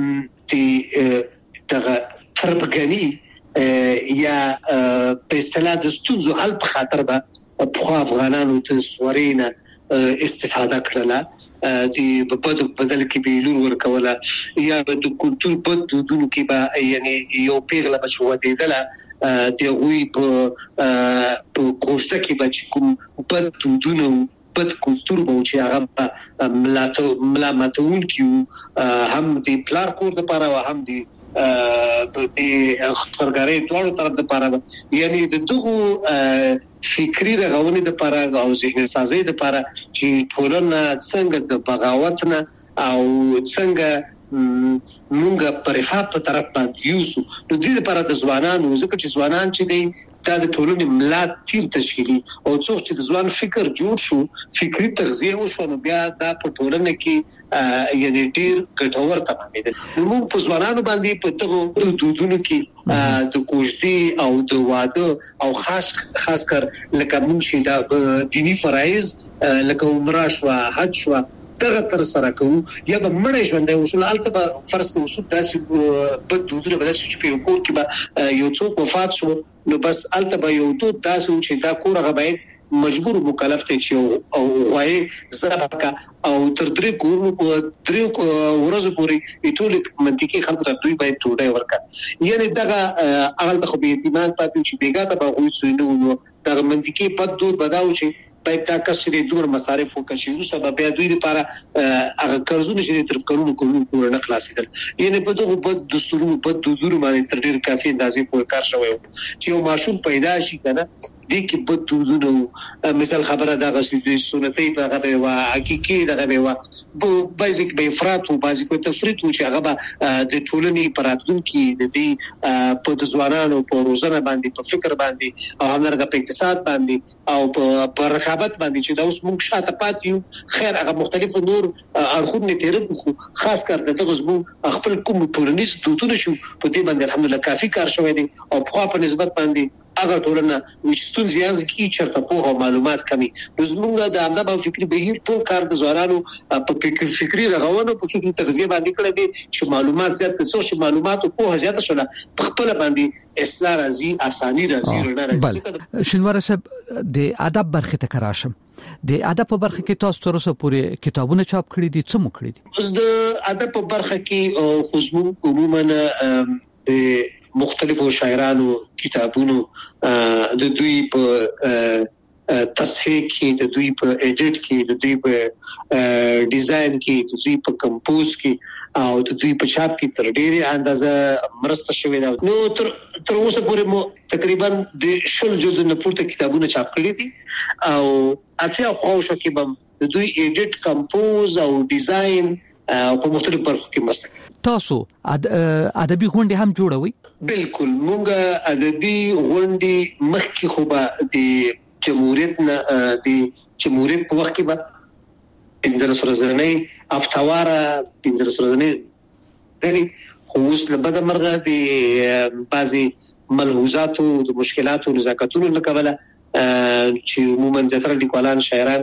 دغه تربګنی یا په اصطلاح د ستونزو حل په خاطر به په افغانانو ته سورینه استفاده کړله، د بدل کې به لور ورکوله یا د کلتور په دودونو کې به یعنی یو پیغله بچو ودیدله د وی په کوشته کې به کوم په دودونو په کلتور به چې هغه ملامتون کیو هم د پلار کور د پاره او هم د خبرګاری ټولو طرف د پاره، یعنی د دغه فکری رغونې د پاره او ذهن سازي د پاره چې ټولنه څنګه د بغاوت نه او څنګه مونږ په رفاه په طرف باندې یوسو. نو دې لپاره د ځوانانو ځکه چې ځوانان چې دی دا د ټولنې ملا تیر تشکیلي او څوک چې د ځوان فکر جوړ شو فکری تغذیه وشو نو بیا دا په ټولنه کې یعنی ډیر ګټور تمامېدل. نو موږ په ځوانانو باندې په دغه دودونو کې د کوژدي او د واده او خاص کر لکه موږ چې دا دینی فرایض لکه عمره شو حج شو دغه تر سره کوو یا به مړ ژوند وصول البته به فرض کوو چې داسې په دودونه به چې په کور کې به یو څوک وفات شو نو بس البته به یو دود داسې چې دا کور هغه باید مجبور مکلف ته چې او وای زبکه او تر درې ورځې پورې ټول منطقي خلکو ته دوی باید ټوډه ورکړي یعنی دغه اغل د خو به اعتماد پاتې چې بیګا ته به غوښتل شي نو دغه منطقي په دود بداو چې باید دا کس چې د دور مصارف وکړي نو سبب بیا دوی لپاره هغه قرضونه چې تر قانون کوو نه خلاصېدل یعنی په دغه بد دستورونو په دودونو باندې تر ډیر کافي اندازې پورې کار شوی چې یو ماشوم پیدا شي کنه دي کې بد دودونو مثال خبره دا غوښتي د سنتي په هغه وا حقيقي دغه وا بیزیک به افراط او بیزیک تفریط چې هغه د ټولنې پراتون کې د دې په ځوانانو په روزنه باندې په فکر باندې او همدارنګه په اقتصاد باندې او په رقابت باندې چې دا اوس موږ شاته پاتې خیر هغه مختلف نور اړخونه تیرې خو خاص کر دغه زمو خپل کوم ټولنیز دودونه شو په دې باندې الحمدلله کافي کار شوی دی او په خپل نسبت باندې هغه ټولنه چې ستونزې یاز کی چرته په معلومات کمی زموږ د امزا په فکری بهیر ټول کار د زوارانو په فکری رغونو په فکری تغذیه باندې کړی دي چې معلومات زیات څو چې معلومات او په زیات شول په خپل باندې اصلاح راځي اساني راځي راځي. شنوار صاحب د ادب برخه ته کراشم د ادب په برخه کې تاسو تر اوسه پورې کتابونه چاپ کړي دي څه مو کړی دي؟ د ادب په برخه کې خصوصا عموما د مختلفو شاعرانو کتابونو د دوی په تصحیح کې د دوی په ایډیټ کې د دوی په ډیزاین کې د دوی په کمپوز کې او د دوی په چاپ کې تر ډیره اندازه مرسته شوې ده. نو تر اوسه پورې مو تقریبا د 10 جلدونو پورته کتابونه چاپ کړي دي او اته خوښه کې به د دوی ایډیټ کمپوز او ډیزاین په مختلفو برخو کې مرسته. تاسو ادبي غونډې هم جوړوي؟ بالکل مونږ ادبي غونډې مخکې خو به د جمهوریت په وخت کې به 15 ورځې افتواره 15 ورځې دري خو اوس له بده مرغه د بعضي ملحوظاتو د مشکلاتو نزاکتونو لکه چې عموما ځتر لیکوالان شاعران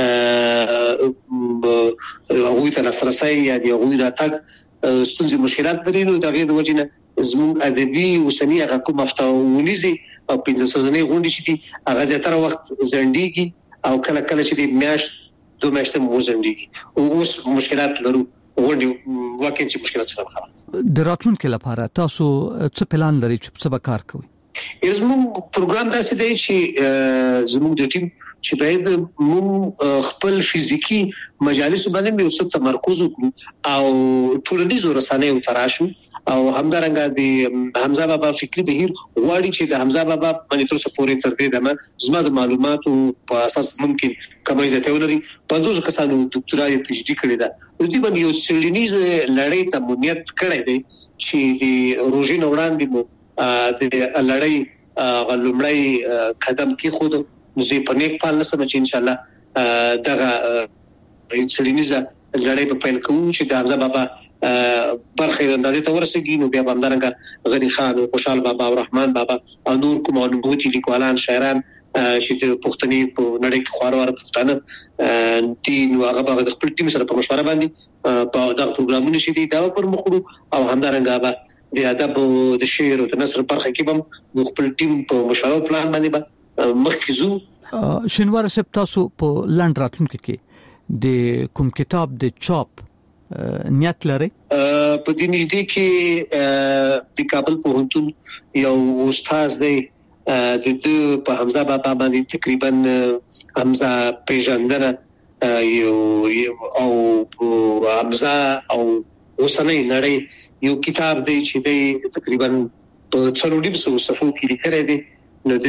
هغوی ته لاسرسي یا د هغوی راتګ ستونزې مشکلات لري نو دغه د وجنه زموږ ادبي اوسنی هغه کوم افتاونیزي او 15 ورځې غونډې چې دي هغه زیاتره وخت ځنډيږي او کله چې د میاشت 2 میاشتې مو ځنډيږي او اوس مشکلات لرو غونډې واقعي چې مشکلات سره مخامخ. د راتلونکو لپاره تاسو څه پلان لرئ چې څه کار کوئ؟ زموږ پروګرام داسې دی چې زموږ د ټیم چې باید مون خپل فزیکی مجالس باندې یو څه تمرکز وکړو او ټولنیزو رسنیو تراشو او همدارنګه د حمزه بابا فکری بهیر غواړي چې د حمزه بابا باندې تر څو پورې تر دې دمه زما د معلوماتو په اساس ممکن کمای زیاته ولري 50 کسانو ډاکټرای پی ایچ ډی کړی دا د دې باندې یو سیلینیز لړۍ ته مونیت کړی دی چې د روزي نوړاندې مو د لړۍ غلمړی قدم کې خود زه په نیک پال نسم چې ان شاء الله دغه سیلینیزه لړۍ په پیل کوم چې د حمزه بابا برخه اندازې ته ورسېږي نو بیا همدارنګه غنی خان او خوشحال بابا او رحمان بابا او نور کوم علومي لیکوالان شاعران چې د پښتني په نړۍ کې خوروار پښتانه دي نو هغه د خپل ټیم سره په مشوره باندې په دا پروګرامونه شي دا پر مخړو او همدارنګه د ادب او د شعر او د نثر برخه کې هم خپل ټیم په مشوره پلان باندې مخکې شنوار صاحب تاسو په لاند راتلونکو کې د کوم کتاب د چاپ نیت لري؟ په دې نږدې کې د کابل پوهنتون یو استاد دی د په حمزه بابا باندې تقریبا حمزه پیژندنه یو او حمزه او اوسنۍ نړۍ یو کتاب دی چې دی تقریبا په 300 صفحو کې لیکل دی نو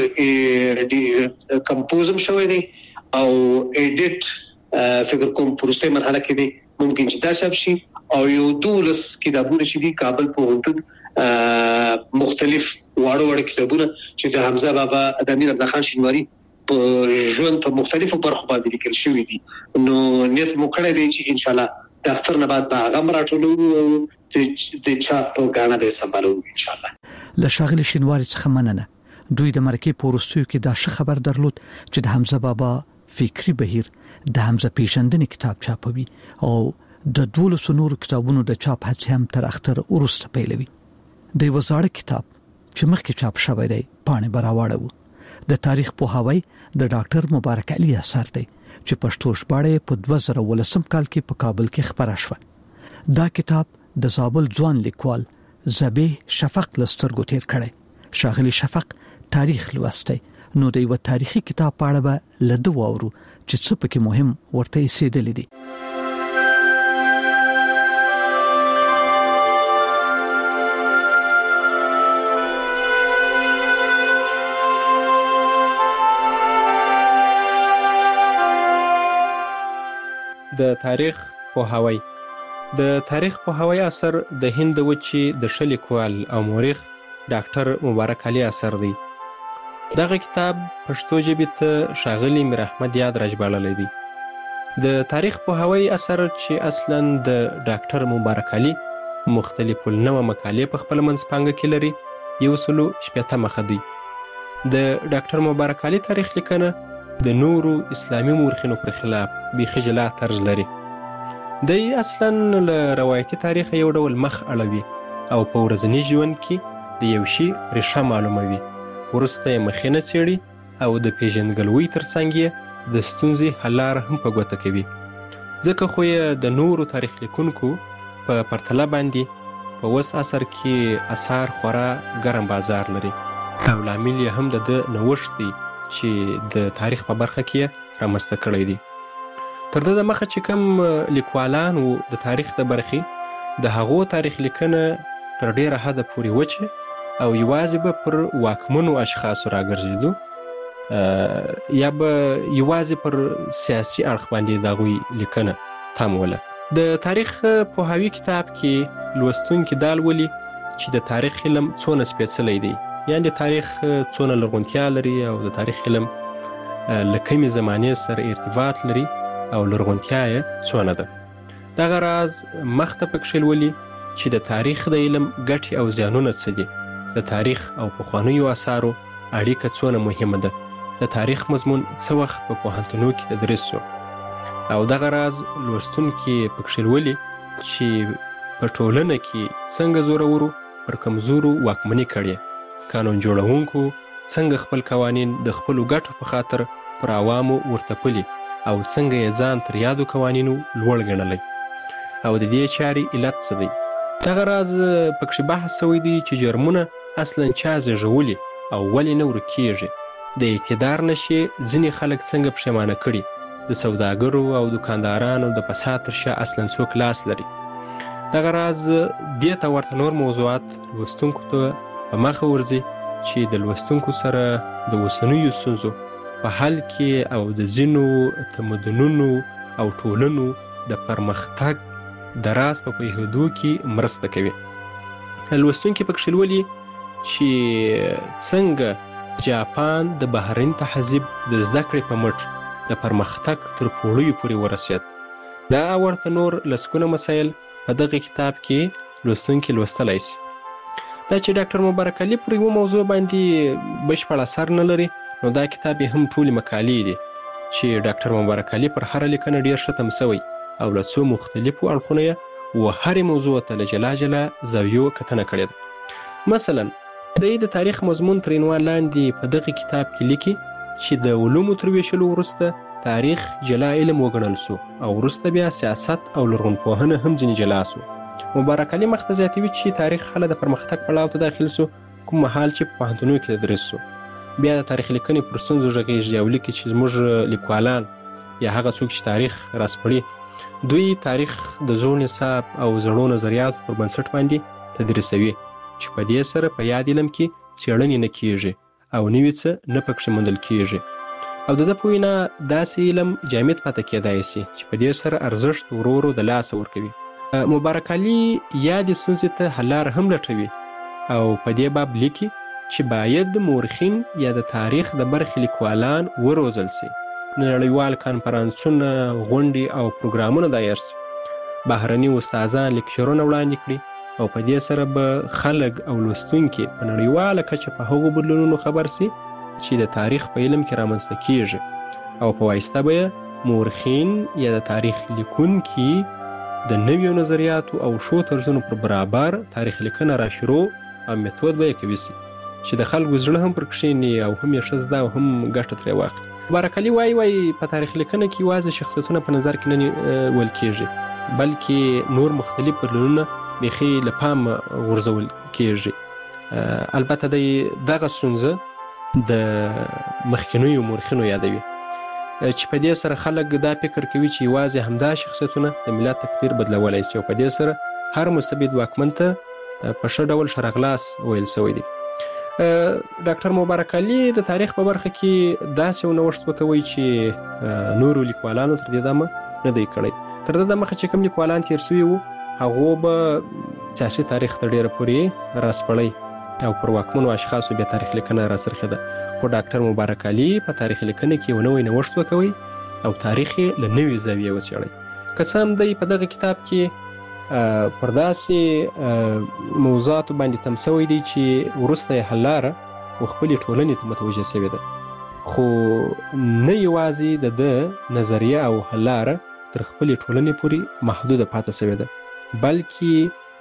د کمپوزم شوی دی او ایډیټ فکر کوم پروسته مرحله کې دی ممکن چې دا شپ شي او یو 12 کتابونه چې دي کابل پوهنتون مختلف واړه کتابونه چې د حمزه بابا د امیر حمزه خان شینواری په ژوند په مختلفو برخو باندې لیکل شوی دي. نو نیت مو کړی دی چې ان شاء الله د اختر نه بعد به هغه راټولو د چاپ غاڼه به سمبالو ان شاء الله. له شاغل شینواری څخه مننه. دوی د مرکې پورستو کې دا ښه خبر درلود چې د حمزه بابا فکری بهیر د حمزه پیژندنې کتاب چاپوي او د 12 نورو کتابونو د چاپ هڅې هم تر اختر وروسته پیلوي. د وزاړه کتاب چې مخکې چاپ شوی دی پاڼې براوړو. د تاریخ پوهاوی د ډاکټر مبارک علي اثر دی چې پښتو ژباړه په 2018 کال کې په کابل کې خبره شوه. دا کتاب د زابل ځوان لیکوال زبیح شفق لسترګو تیر کړي. شاغلی شفق تاریخ لوستی نو د یو تاریخي کتاب په اړه به لده واورو چې څه پکې مهم ورته ایسېدل دي. د تاریخ پوهاوی د تاریخ پوهاوی اثر د هند وچې د شلیکوال او مورخ ډاکټر مبارک علي اثر دی. دغه کتاب پښتو ژبې ته ښاغلي میر احمد یاد راژباړلی دی. د تاریخ پوهاوی اثر چې اصلا د ډاکټر مبارک علي مختلف النوع مقالې په خپل منځپانګه کې لري 160 مخه دی. د ډاکټر مبارک علي تاریخ لیکنه د نورو اسلامي مورخینو پر خلاف بیخي جلا طرز لري. دی اصلا له روایتي تاریخ یو ډول مخ اړوي او په ورځني ژوند کې د یو شي ریښه معلوموي. ورسته یې مخینه څېړي او د پیژندګلوۍ ترڅنګ یې د ستونزې حل لاره هم په ګوته کوي. ځکه خو یې د نورو تاریخ لیکونکو په پرتله باندې په اوس عصر کې اثار خورا ګرم بازار لري او لامل یې هم د نوښت دی چې د تاریخ په برخه کې رامنځته کړی دی. تر دې مخه چې کوم لیکوالان وو د تاریخ د برخې د هغو تاریخ لیکنه تر ډیره حده پورې وچه او یوازې به پر واکمنو اشخاصو راګرځېدو یا به یوازې پر سیاسي اړخ باندې د هغوی لیکنه تموله. د تاریخ پوهاوي کتاب کې لوستونکي دا لولي چې د تاریخ علم څونه سپېڅلی دی، یعنې د تاریخ څونه لرغونتیا لري او د تاریخ علم له کومې زمانې سره ارتباط لري او لرغونتیا یې څونه ده. دغه راز مخته پکښې لولي چې د تاریخ د علم ګټې او زیانونه څه دي، د تاریخ او پخوانیو اثارو اړیکه څونه مهمه ده، د تاریخ مضمون څه وخت په پوهنتونو کې تدریس شو. او دغه راز لوستونکي پکښې لولي چې په ټولنه کې څنګه زورورو پر کمزورو واکمني کړې، قانون جوړونکو څنګه خپل قوانین د خپلو ګټو په خاطر پر عوامو ورته پلي او څنګه یې ځان تر یادو قوانینو لوړ ګڼلی او د دې چارې علت څه دی. دغه راز پکښې بحث شوی دی چې جرمونه اصلا چا زېږولي او ولې نه ورکېږي، د اقتدار نشې ځینې خلک څنګه پښیمانه کړي، د سوداګرو او دکاندارانو د فساد تر شا اصلا څوک لاس لري. دغه راز دې ته ورته نور موضوعات لوستونکو ته په مخه ورځي چې د لوستونکو سره د اوسنیو ستونزو په حل کې او د ځینو تمدنونو او ټولنو د پرمختګ د راز په پوهېدو کې مرسته کوي. لوستونکي پکښې لولي چې څنګه جاپان د بهرني تهذیب د زده کړې په مټ د پرمختګ تر پوړیو پورې ورسېد. دا ورته نور لسګونه مسایل په دغه کتاب کې لوستونکي لوستلی شي. دا چې ډاکټر مبارک علي پر یوه موضوع باندې بشپړ اثر نه لري، نو دا کتاب یې هم ټولې مقالې دي چې ډاکټر مبارک علي پر هره لیکنه ډېر ښه تم شوی او له څو مختلفو اړخونو یې و هرې موضوع ته له جلا جلا زاویو کتنه کړې ده. مثلا د تاریخ مضمون تر عنوان لاندې په دغه کتاب کې لیکي چې د علومو تر ویشلو وروسته تاریخ جلا علم وګڼل سو او وروسته بیا سیاست او لرغونپوهنه هم ځینې جلا سو. مبارک علي مخته زیاتوي چې تاریخ هله د پرمختګ پړاو ته داخل سو کوم مهال چې په پوهنتونونو کې تدریس سو. بیا د تاریخ لیکنې پر ستونزو غږیږي او لیکي چې زموږ لیکوالان یا هغه څوک چې تاریخ راسپړي دوی تاریخ د زوړ نصاب او زړو نظریاتو پر بنسټ باندې تدریسوي چې په دې سره په یاد علم کې څېړنې نه کیږي او نوي څه نه پکښې موندل کیږي. او د ده په وینا داسې علم جامد پاتې کېدای شي چې په دې سره ارزښت ورو ورو د لاسه ورکوي مبارک علي یا د ستونزې ته حل لاره هم لټوي او په دې باب لیکي چې باید مورخین یا د تاریخ د برخې لیکوالان وروزل شي، نړیوال کانفرانسونه، غونډې او پروګرامونه دایر شي، بهرني استادان لیکچرونه وړاندې کړي او په دې سره به خلک او لوستونکي په نړیواله کچه په هغو بدلونونو خبر شي چې د تاریخ په علم کې رامنځته کیږي او په واسطه به مورخین یا د تاریخ لیکونکي د نویو نظریاتو او شو طرزونو پر برابر تاریخ لیکنه را شروع او میتود به یې کوي چې د خلکو زړه هم پر کښیني او هم یې ښه زده او هم ګټه ترې واخلي. مبارک علي وایي په تاریخ لیکنه کې یوازې شخصیتونه په نظر کې نه نیول کیږي، بلکې نور مختلف بدلونونه بیخي له پامه غورځول کیږي. البته دغه ستونزه د مخکینیو مورخینو یادوي چې په دې سره خلک دا فکر کوي چې یوازې همدا شخصیتونه د ملت تقدیر بدلولی شي او په دې سره هر مستبد واکمن ته په ښه ډول شرغلاس ویل شوی دی. ډاکټر مبارک علي د تاریخ په برخه کې داسې یو نوښت وکوي چې نورو لیکوالانو تر دې دمه نه دی کړی. تر دې دمه چې کوم لیکوالان تیر شوي وو هغو به سیاسي تاریخ ته ډېره پورې راسپړی او پر واکمنو اشخاصو بیا تاریخ لیکنه راڅرخېده، خو ډاکټر مبارک علي په تاریخ لیکنه کې یو نوی نوښت وکوي او تاریخ یې له نوې زاویې وڅېړئ. که څه هم دی په دغه کتاب کې پر داسې موضوعاتو باندې تم شوی دی چې وروسته یې حل لاره خپلې ټولنې ته متوجه شوې ده، خو نه یوازې د ده نظریه او حل لاره تر خپلې ټولنې پورې محدوده پاتې شوې ده، بلکې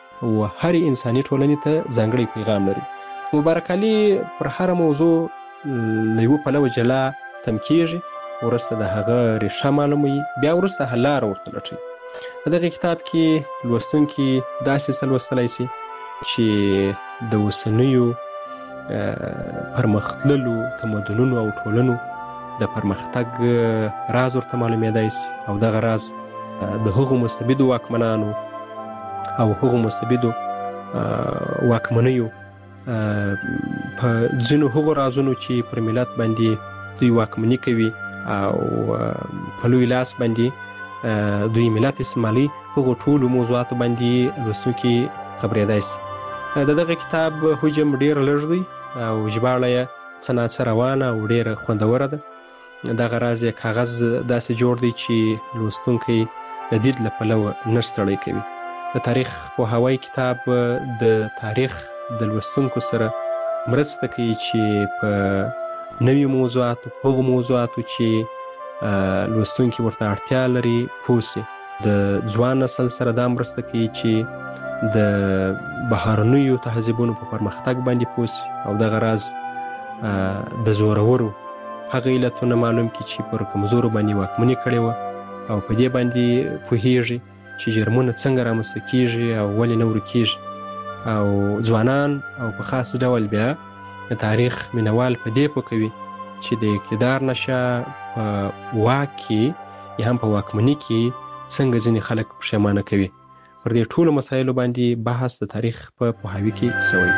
هرې انساني ټولنې ته ځانګړی پیغام لري. مبارک علي پر هره موضوع له یوه پلوه جلا تم کیږي، وروسته د هغه ریښه معلوموي، بیا وروسته حل لاره ورته لټوي. په دغه کتاب کې لوستونکي داسې څه لوستلی شي چې د اوسنیو پرمختللو تمدنونو او ټولنو د پرمختګ راز ورته معلومېدای شي او دغه راز د هغو مستبدو واکمنانو او هغو مستبدو واکمنیو په ځینو هغو رازونو چې پر ملت باندې دوی واکمني کوي او په لوی لاس باندې دوی ملت استعمالي، هغو ټولو موضوعاتو باندې لوستونکي خبرېدای شي. د دغه کتاب حجم ډېر لږ دی او ژباړه یې څه ناڅه روانه او ډېره خوندوره ده. دغه راز یې کاغذ داسې جوړ دی چې لوستونکی د دید له پلوه نه ستړی کوي. د تاریخ پوهاوی کتاب د تاریخ د لوستونکو سره مرسته کوي چې په نوي موضوعاتو، هغو موضوعاتو چې لوستونکي ورته اړتیا لري پوه شي. د ځوان نسل سره دا مرسته کوي چې د بهرنیو تهذیبونو په پرمختګ باندې پوه شي او دغه راز د زورورو هغه علتونه معلوم کړي چې پر کمزورو باندې واکمني کړې وه او په دې باندې پوهیږي چې جرمونه څنګه رامنځته کیږي او ولې نه ورکیږي. او ځوانان او په خاص ډول بیا د تاریخ مینوال په دې پوه کوي چې د اقتدار نشه په واک کې یا هم په واکمني کې څنګه ځینې خلک پښیمانه کوي. پر دې ټولو مسایلو باندې بحث د تاریخ په پوهاوي کې شوی.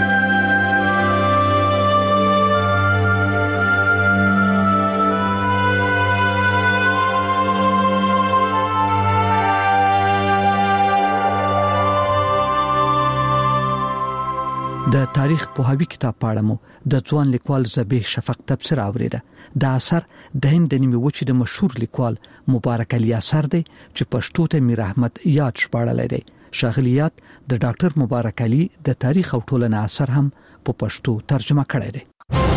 د تاریخ پوهاوی کتاب پاړمو د ځوان لیکوال زبیح شفق تبصره اوریده. دا اثر د هند د نیمه وچې د مشهور لیکوال مبارک علي اثر دی چې پښتو ته میر احمد یاد شپاړل دی. شاغلیات د ډاکټر مبارک علي د تاریخ او ټولنې اثر هم په پښتو ترجمه کړی دی.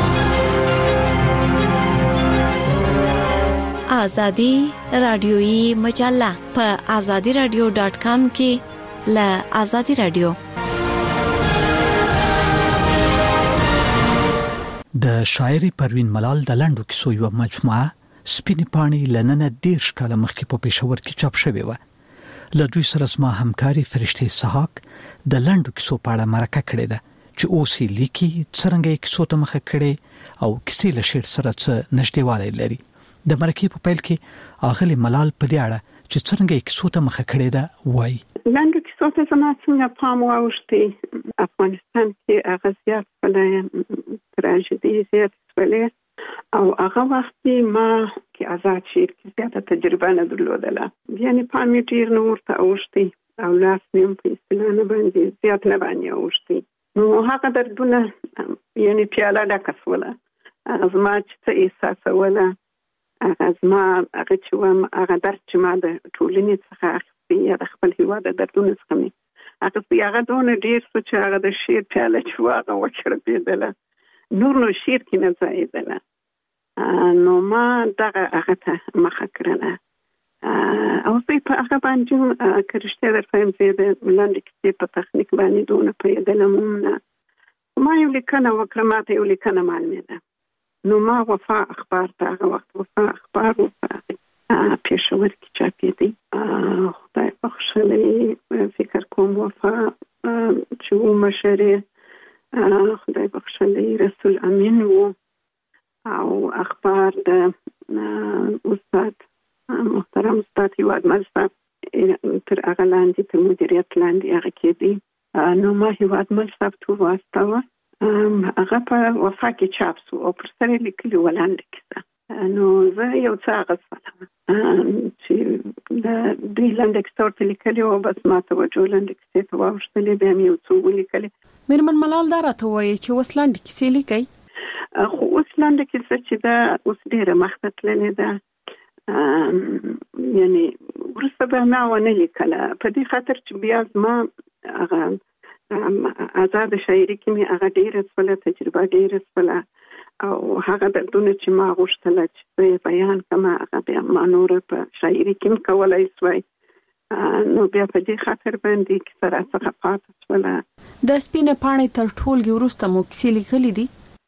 آزادی رادیویی مجله په azadiradio.com کې ل آزادی رادیو د شاعر پروین ملال د لنډو کیسو یو مجموعه سپینې پاڼې لننه 10 کال مخکې په پېښور کې چاپ شوې و. له دوی سره زما همکاري فرشته اسحاق د لنډو کیسو په اړه مرکه کړې ده چې اوس یې لیکي څرنګه یې کیسو ته مخه کړې او کیسې له شعر سره څه نږدېوالی لري. د مرکې په پیل کې اغلې ملال په دې اړه چې څرنګه یې کیسو ته مخه کړې ده وایي. لنډو کیسو ته زما څنګه پام واوښتي، افغانستان کې هغه زیات بله تراژیدي زیات شولې او هغه وخت ما کې آزاد شعر کې زیاته تجربه نه درلودله، یعنې پام یې ډېر نه ورته اوښتي. او لاس نیم په اصطلاح نه باندې زیات نه باندې اوښتي. نو هغه دردونه یعنی پیاله ډکه شوله، هغه زما چې څه احساسوله، هغه زما هغه چې وم هغه درد چې ما د ټولنې څخه اخیستی یا د خپل هېواد د دردونو څخه مې اخیستی، هغه دونه ډېر شو چې هغه د شعر پیاله چې وه هغه وچړپېدله، نور نو شعر کې نه ځایېدله. نو ما دغه هغه ته مخه کړله او زه په هغه باندې که رښتیا درته وایم زه د لنډې کیسې په تخنیک باندې دونه پوهېدلم هم نه. ما یو لیکنه وکړه، ما ته یو لیکنه معلومېده. نو ما وفا اخبار ته هغه وخت وفا اخبار په پېښور کې چاپېدی، خدای بخښلی فکر کوم وفا چې و مشر خدای بخښلی رسول امین و او اخبار د استاد محترم استاد هیواد مل صاحب تر هغه لاندې تر مدیریت لاندې هغه کېدی. نو ما هیواد مل صاحب ته واستاوه، هغه په وفا کې چاپ شو او پر سر یې لیکلي وه لنډه کیسه. نو زه یو څه اغېزمنه چې د دوی لنډه کیسه ورته لیکلې وه، بس ما توجه لنډې کیسې ته واوښتلې، بیا مې یو څه ولیکلې. میرمن ملال دا راته ووایي چې اوس لنډې کیسې لیکئ؟ خو اوس لنډه کیسه چې ده اوس ډېره مخته تللې ده، یعنی وروسته به ما ونه لیکله په دې خاطر چې بیا زما هغه آزاد شاعري کې مې هغه ډېره شوله، تجربه ډېره شوله او هغه دردونه چې ما غوښتله چې زه یې بیان کړم هغه بیا ما نوره په شاعري کې هم کولی شوی. نو بیا په دې خاطر باندې کیسه راڅخه پاتې شوله. د سپینې پاڼې تر ټولګې وروسته مو کیسې لیکلي دي؟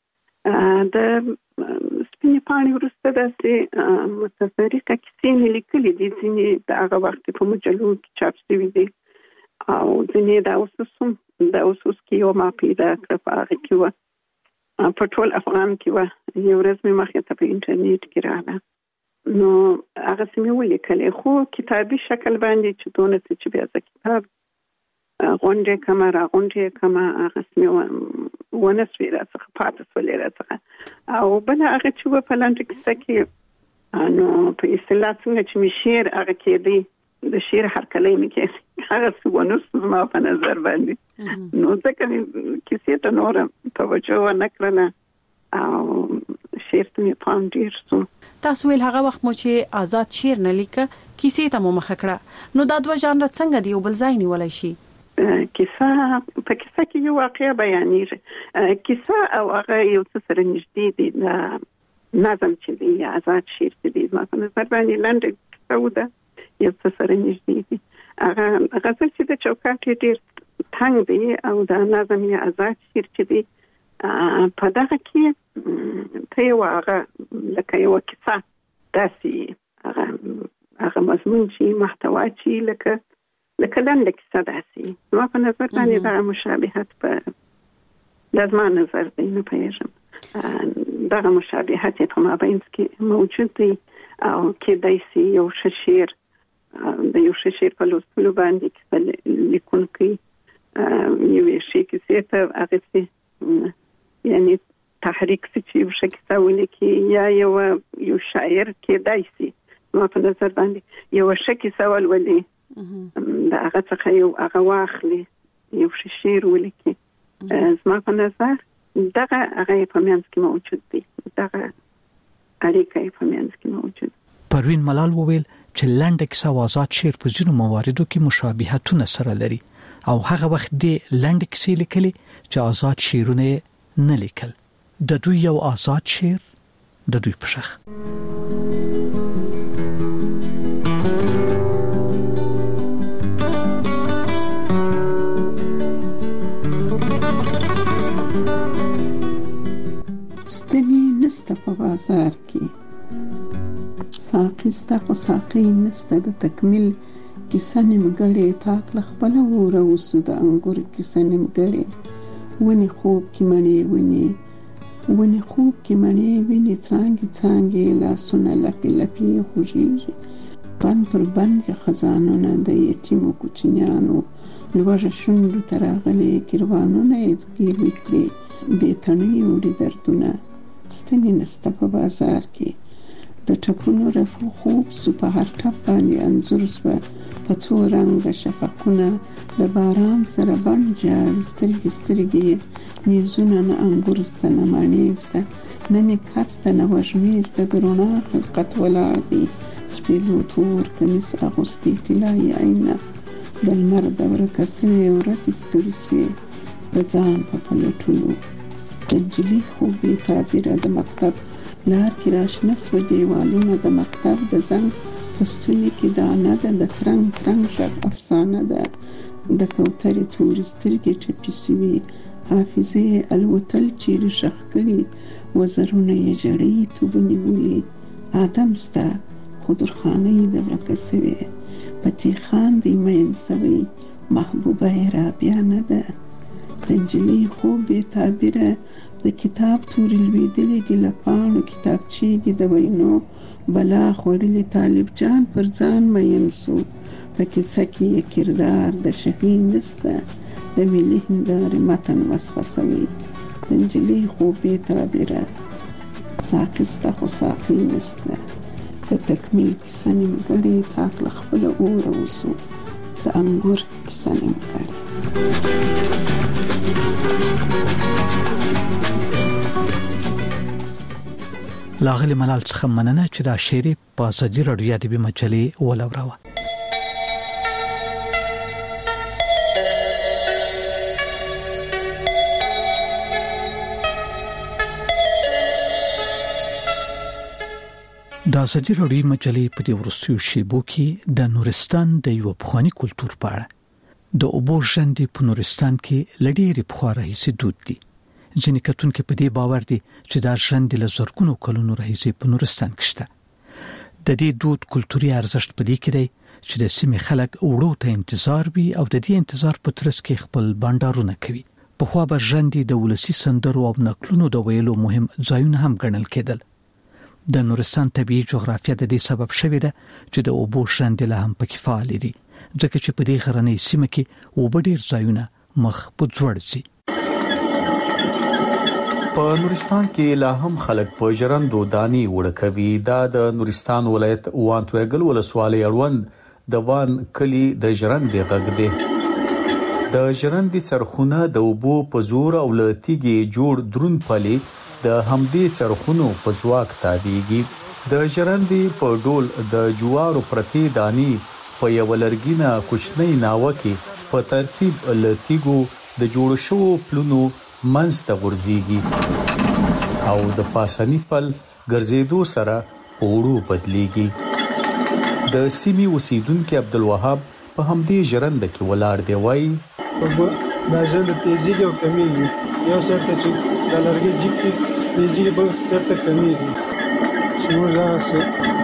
د سپینې پاڼې وروسته داسې متفرقه کیسې مې لیکلي دي، ځینې د هغه وخت په مجلو کې چاپ شوي دي او ځینې د اوسوس کې یو ما پیدا کړه، په هغه کې وه په ټول افغان کې وه، یو ورځ مې مخې ته په انټرنیټ کې راغله. نو هغسې مې ولیکلې، خو کتابي شکل باندې چې دونه څه چې بیا زه کتاب غونډې کمه را غونډې کمه هغسې مې ونه سوې راڅخه پاتې شولې راڅخه. او بله هغه چې وه په لنډه کیسه کې نو په اصطلاح څنګه چې مې شعر هغه کېدی د شعر هرکلی مې کېدی هغسې ونه سو زما په نظر باندې. نو ځکه مې کیسې ته نوره توجه ونه کړله او شعر ته مې پام ډېر سو. تاسو ویل هغه وخت مو چې آزاد شعر نه لیکه، کیسې ته مو مخه کړه، نو دا دوه ژانره څنګه دی یو بل ځای نیولی شي؟ کیسه په کیسه کې یو واقعه بیانېږي، کیسه او هغه یو څه سره نږدې دي. نظم چې دی یا آزاد شعر چې دی زما په نظر باندې لنډه کیسه وده یو څه سره نږدې دي. هغه غزل چې د چوکاټ یې ډېر تنګ دی او د نظم یا آزاد شعر چې دی په دغه کې ته یو هغه لکه یو کیسه داسې هغه مضمون چې محتوا چې لکه لنډه کیسه داسې زما په نظر باندې دغه مشابهت په زما نظر دی، نه پوهېږم دغه مشابهت په مابین کې موجود دی او کېدای شي یو ښه شعر د یو ښه شعر په لوستلو باندې کیسه لیکونکی یوې ښې کیسې ته هغسې یعنی تحریک شي چې یو ښه کیسه ولیکي یا یو شاعر کېدای شي زما په نظر باندې یوه ښه کیسه ولولي د هغه څخه یو هغه واخلي یو ښه شعر ولیکي. زما په نظر دغه هغه په منځ کې موجود دی، دغه اړیکه په منځ کې موجود. پروین ملال وویل چې لنډه کیسه او آزاد شعر په ځینو مواردو کې مشابهتونه سره لري او هغه وخت د لنډه کیسې لیکلي چې آزاد شعرونه نه لیکل. د دوی یو آزاد شعر د دوی په شخ نسته په بازار کې ساقي ستا خو ساقي نسته د تکمیل کیسه نیمګړې تاک له خپله وره اوسو د انګور کیسه نیمګړې ونې خوب کې مڼې ونې خوب کې مڼې وینې څانګې څانګې لاسونه لپې لپې خوږېږي بند پر بند یې خزانونه د یتیمو کوچنیانو لوږه شونډو ته راغلي کیروانونه یې زګیروي کړي بې تڼۍ وړي دردونه ستنې نسته په بازار کې د ټپونو رفو خوب سو په هر ټپ باندې انځور سو په څو رنګ شفقونه د باران سره بڼ جاړي سترګې سترګې نیزونه نه انګور سته نه ماڼۍ سته نه نیک هسته نه وږمې سته د رڼا خلقت ولاړ دی سپېلو تور کمیس اغوستی طلایي عینه د لمر د ورکه سوې ورځې ستړي سوې د ځان په پلټلو د نجلۍ خوب بې تعبیره د مکتب لار کې راشنه سوه دیوالونه د مکتب د زنګ په ستوني کې دانه ده د ترنګ ترنګ غږ افسانه ده د کوترې تورې سترګې ټپې سوي حافظې یې الوتل چیرې ښخ کړي وزرونه یې جړۍ توبه نیولې آدم سته خو درخانۍ د ورکه سوې پتې خاندې مین سوی محبوبه یې رابیا نه ده د نجلۍ خوب بې تعبیره د کتاب تورې لوېدلې دي له پاڼو کتابچې دي د وینو بلا خوړلې طالب جان پر ځان مین سو په کیسه کې یې کردار د شهین نسته د ملي هندارې متن مسخه سوی د نجلۍ خوب بې تعبیره ساقي سته خو ساقي نسته د تکمیل کیسه نیمګړې تاک له خپله اوره وسو د انګور کیسه نیمګړې لاغلی ملال څخه مننه چې دا شعر په ازادي رادیو ادبي مجلې ولوراوه. د ازادي رادیو مجلې په دې ورسیو شیبو کې د نورستان د یو پخوانی کلچر په اړه د اوبو ژوندې په نورستان کې لډېری پخوا راهیسې دود دي. ځینې کتونکو په دې باور دي چې دا ژوندې له زرګونو کلونو راهیسې په نورستان کې شته. د دې دود کلتوري ارزښت په دې کې دی چې د سیمې خلک وړو ته انتظار وي او د دې انتظار په ترڅ کې خپل بانډارونه کوي. پخوا به ژوندې د ولسی سندرو او نقلونو د ویلو مهم ځایونه هم ګڼل کېدل. د نورستان طبيعي جغرافیه د دې سبب شوې ده چې د اوبو ژوندې له هم پکې فعال دي ځکه چې په دې غرنۍ سیمه کې اوبه ډېر ځایونه مخ په ځوړ دي. په نورستان کې لا هم خلک په ژرندو دانی وړکوي. دا د نورستان ولایت وانتوګل ولسوالۍ اړوند د وان کلی د ژرندې غږ دی. د ژرندې څرخونه د اوبو په زور او لتیږي جوړ درون پلي د همدې څرخونو په ځواک تابېږي. د ژرندې په ډول د جوارو پرتې دانی په یو لرګینه کوچنۍ ناوه کې په ترتیب لتیګو د جوړ شوو پلونو منځ ته غورځيږي او د پاسنی پل ګرځېدو سره پوړو بدليږي. د سیمې اوسیدونکو عبدالوهاب په همدې ژرنده کې ولاړ دی. وایي دا ژرنده تیزیږي او کمیږي. یو سرته چې د لرګي جیب کې تیزیږي بل سرته کمیږي. چې موږ راځو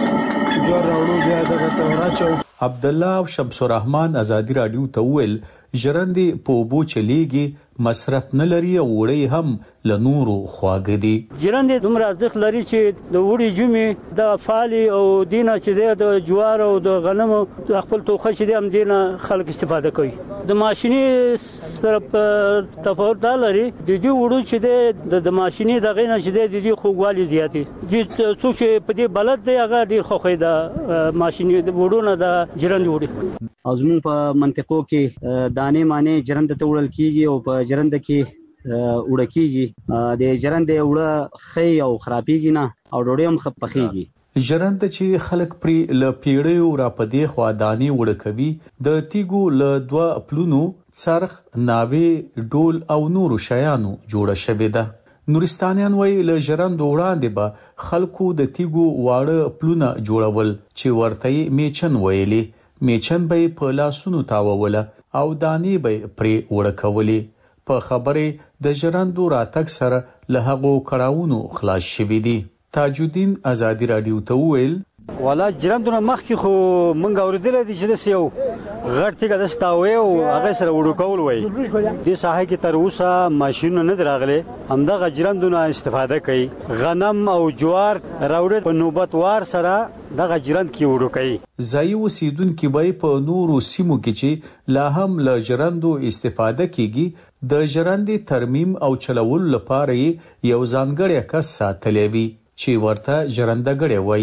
جوړ راوړو بیا دغه ته راچو. عبد الله او شمس الرحمن ازادي رادیو ته ویل ژرندې په اوبو چلیږي مصرف نه لري او وړي هم له نورو خواږه دي. ژرندې دومره ارزښت لري چې د وړي جمعې د فالي او دینه چې د جوار او د غنمو خپل توخه چې هم دینه خلک استفاده کوي. د ماشيني سره تفاوت دا لري د دې وړو چې د ماشيني د غینه چې د دې خوږوالي زیاتی دي. څوک چې په دې بلد دی هغه د خوخې د ماشيني د وړونو د ژرندې وړي. او زموږ په منطقو کې دانې معنی ژرنده ته وړل کیږي او په ژرنده کې وړل کیږي. د ژرنده وړه خې او خرابېږي نه او ډوډۍ هم خپخېږي. ژرنده چې خلک پرې ل پیړیو را پدې خوا دانې وړکوي د تیګو ل دوه پلونو څرخ ناوې ډول او نورو شیانو جوړه شوې ده. نورستانیان وایي له ژرندو وړاندې به خلکو د تیګو واړه پلونه جوړول چې ورته میچن ویلي. میچن به په لاسونو تاووله او دانې به پرې وړکولې. په خبره د ژرندو راتګ سره له هغو کړهونو خلاص شوي دي. تاجودین ازادي رادیو ته ویل والا ژرندونه مخکې خو مونږ اوریدل دي چې د سیو غړتیګه د ستاوي او هغه سره وړو کول وای. د ساحه کې تر اوسه ماشينونه نه دراغله همدغه ژرندونه استفاده کوي. غنم او جوار راوړل په نوبت وار سره دغه ژرند کې وړو کوي. ځای اوسیدونکو به په نورو سیمو کې چې لا هم له ژرندو استفاده کیږي د ژرندې ترمیم او چلول لپاره یو ځانګړی کس ساتلې وي چې ورته ژرندګړی وایي.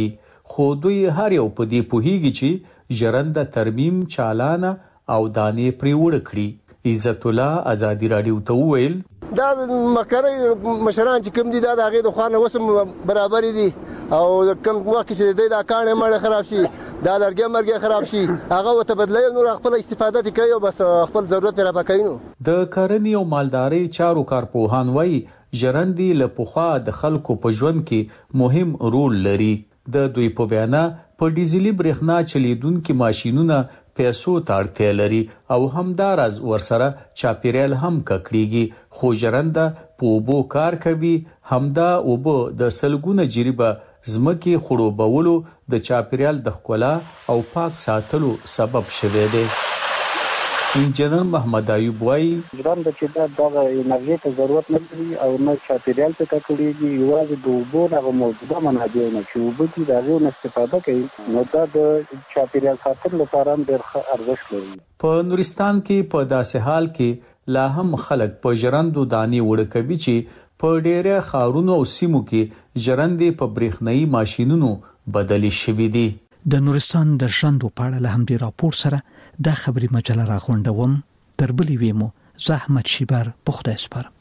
خو دوی هر یو په دې پوهیږي چې ژرنده ترمیم چالانه او دانې پرې وړ کړي. عزت الله ازادي رادیو ته وویل دا مکرې مشران چې کوم دي دا هغه د خوانه وسم برابر دي او کوم وخت چې دا کانه مړ خراب شي دا لرګي مرګي خراب شي هغه وته بدلای نو خپل استفاده کوي او بس خپل ضرورت را پکاینو. د کرنې او مالداري چارو کارپوهان وایي ژرندې له پخوا د خلکو په ژوند کې مهم رول لري. د دوی په بیان په ډیزلي برېښنا چلیدونکو ماشينونو پیسو ته اړتیا لري او همدارز ورسره چاپیریال هم ککړیږي. خو ژرنده په اوبو کار کوي، همدا اوبه د سلګونه جریبه زمکه خړوبولو د چاپیریال د ښکلا او پاک ساتلو سبب شوه دی. انجنیر محمد ایوب وایي ژرنده چې دا انرژي ته ضرورت نه لري او نه چاپیریال ته ککړیږي، یوازې د اوبو هغه موجوده منابع نه چې اوبه دي د هغې نه استفاده کوي نو دا د چاپیریال ساتلو لپاره هم ډېر ښه ارزښت لري. په نورستان کې په داسې حال کې لا هم خلک په ژرندو دانې وړه کوي چې په ډېره ښارونو او سیمو کې ژرندې په برېښنايي ماشینونو بدلې شوي دي. د نورستان د ژوندو په اړه له همدې راپور سره دا خبري مجله راغونډوم. تر بلې ویمو زحمت شیبر په خدای سپارم.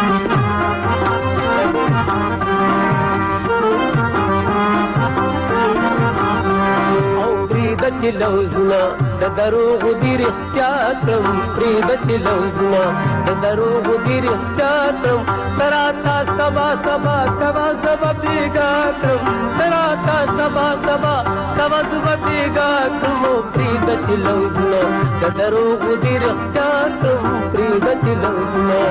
چې لوزنا د دروغ دی رښتیاتم پرید چې لوزنا د دروغ دی رښتیاتم تراتا سبا سبا کوا سبا بیگاتم تراتا سبا سبا کوا سبا بیگاتم پرید چې لوزنا د دروغ دی رښتیاتم پرید چې لوزنا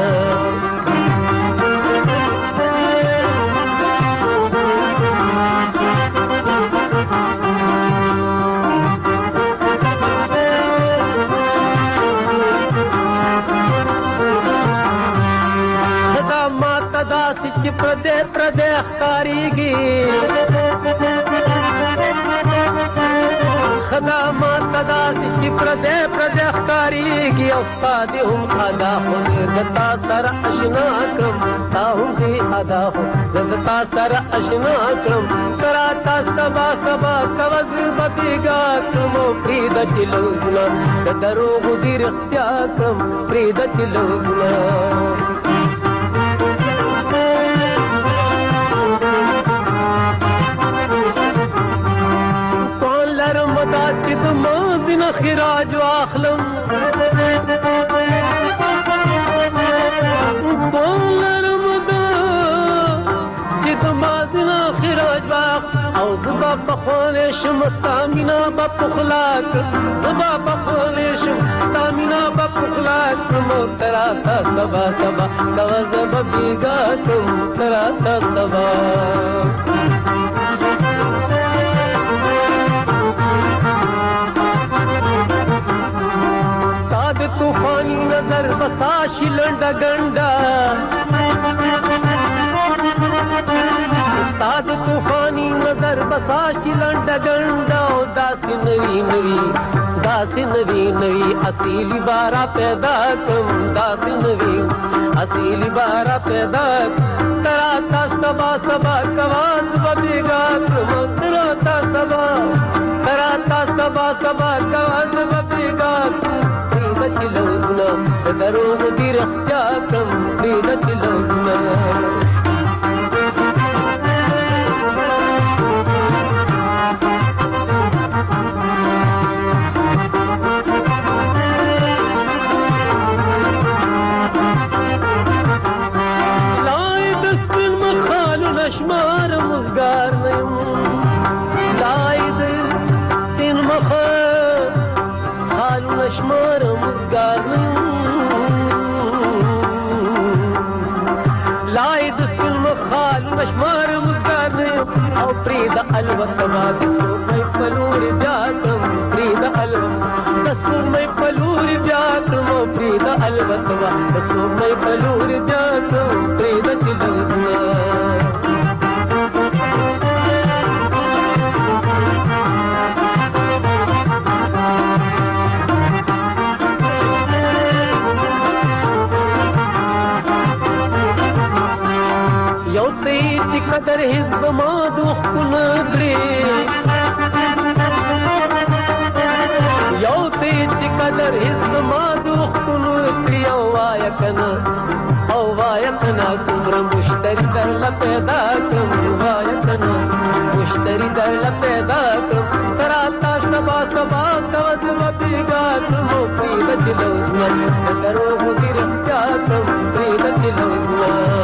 چې پردې ښکاریږي خدامات داسې چې پردې ښکاریږي او ستا دې هم ادا خو زه د تا سره اشنا کړم ستا هم دې ادا خو زه د تا سره اشنا کړم که راته سبا سبا کوه زه به بېګا کړم او پرېږده چې لوزونه د دروغو دې رښتیا کړم پرېږده چې لوزونه چې د مازی نه خراج واخلم لرم دا چې د مازی نه خراج واخلم او زبا بخولی شم ستا مینا به پخلا کړم زبا بخولی شم ستا مینا به پخلا کړم او ته راته سبا سبا کوه زه به بېګا کړم ته راته سبا طوفانی نظر بساشی لنڈا گنڈا استاد طوفانی نظر بساشی لنڈا گنڈا او داسی نوی نوی اصیلی بارا پیدا کم داسی نوی اصیلی بارا پیدا تراتا سبا سبا کواز ببیگا کم تراتا سبا کواز ببیگا چې لوزنا د دروغ دی رښتیا کړم پرېږده چې لوزنا لای د سپین مخالونه شمار مزګار نه یم لای د سپین مخالونه شمار لای د سپین مخالونه شمار مزګار نه او پرېږده الوته ما د سپوږمۍ په لورې بیا کړم پرېږده الوته د سپوږمۍ په لورې بیا کړم او پرېږده الوته ما د سپوږمۍ په لورې بیا کړم پرېږده چې لوزونه قدر هیڅ زما د وختونه کړې کنا او وایا کنا سمره مشتری در لپیدا کړم وایا کنا مشتری در لپیدا کړم تراتا سبا سبا کوز مبیګا کړم پری د چلوزما درو غیر اختیار کړم پری د چلوزما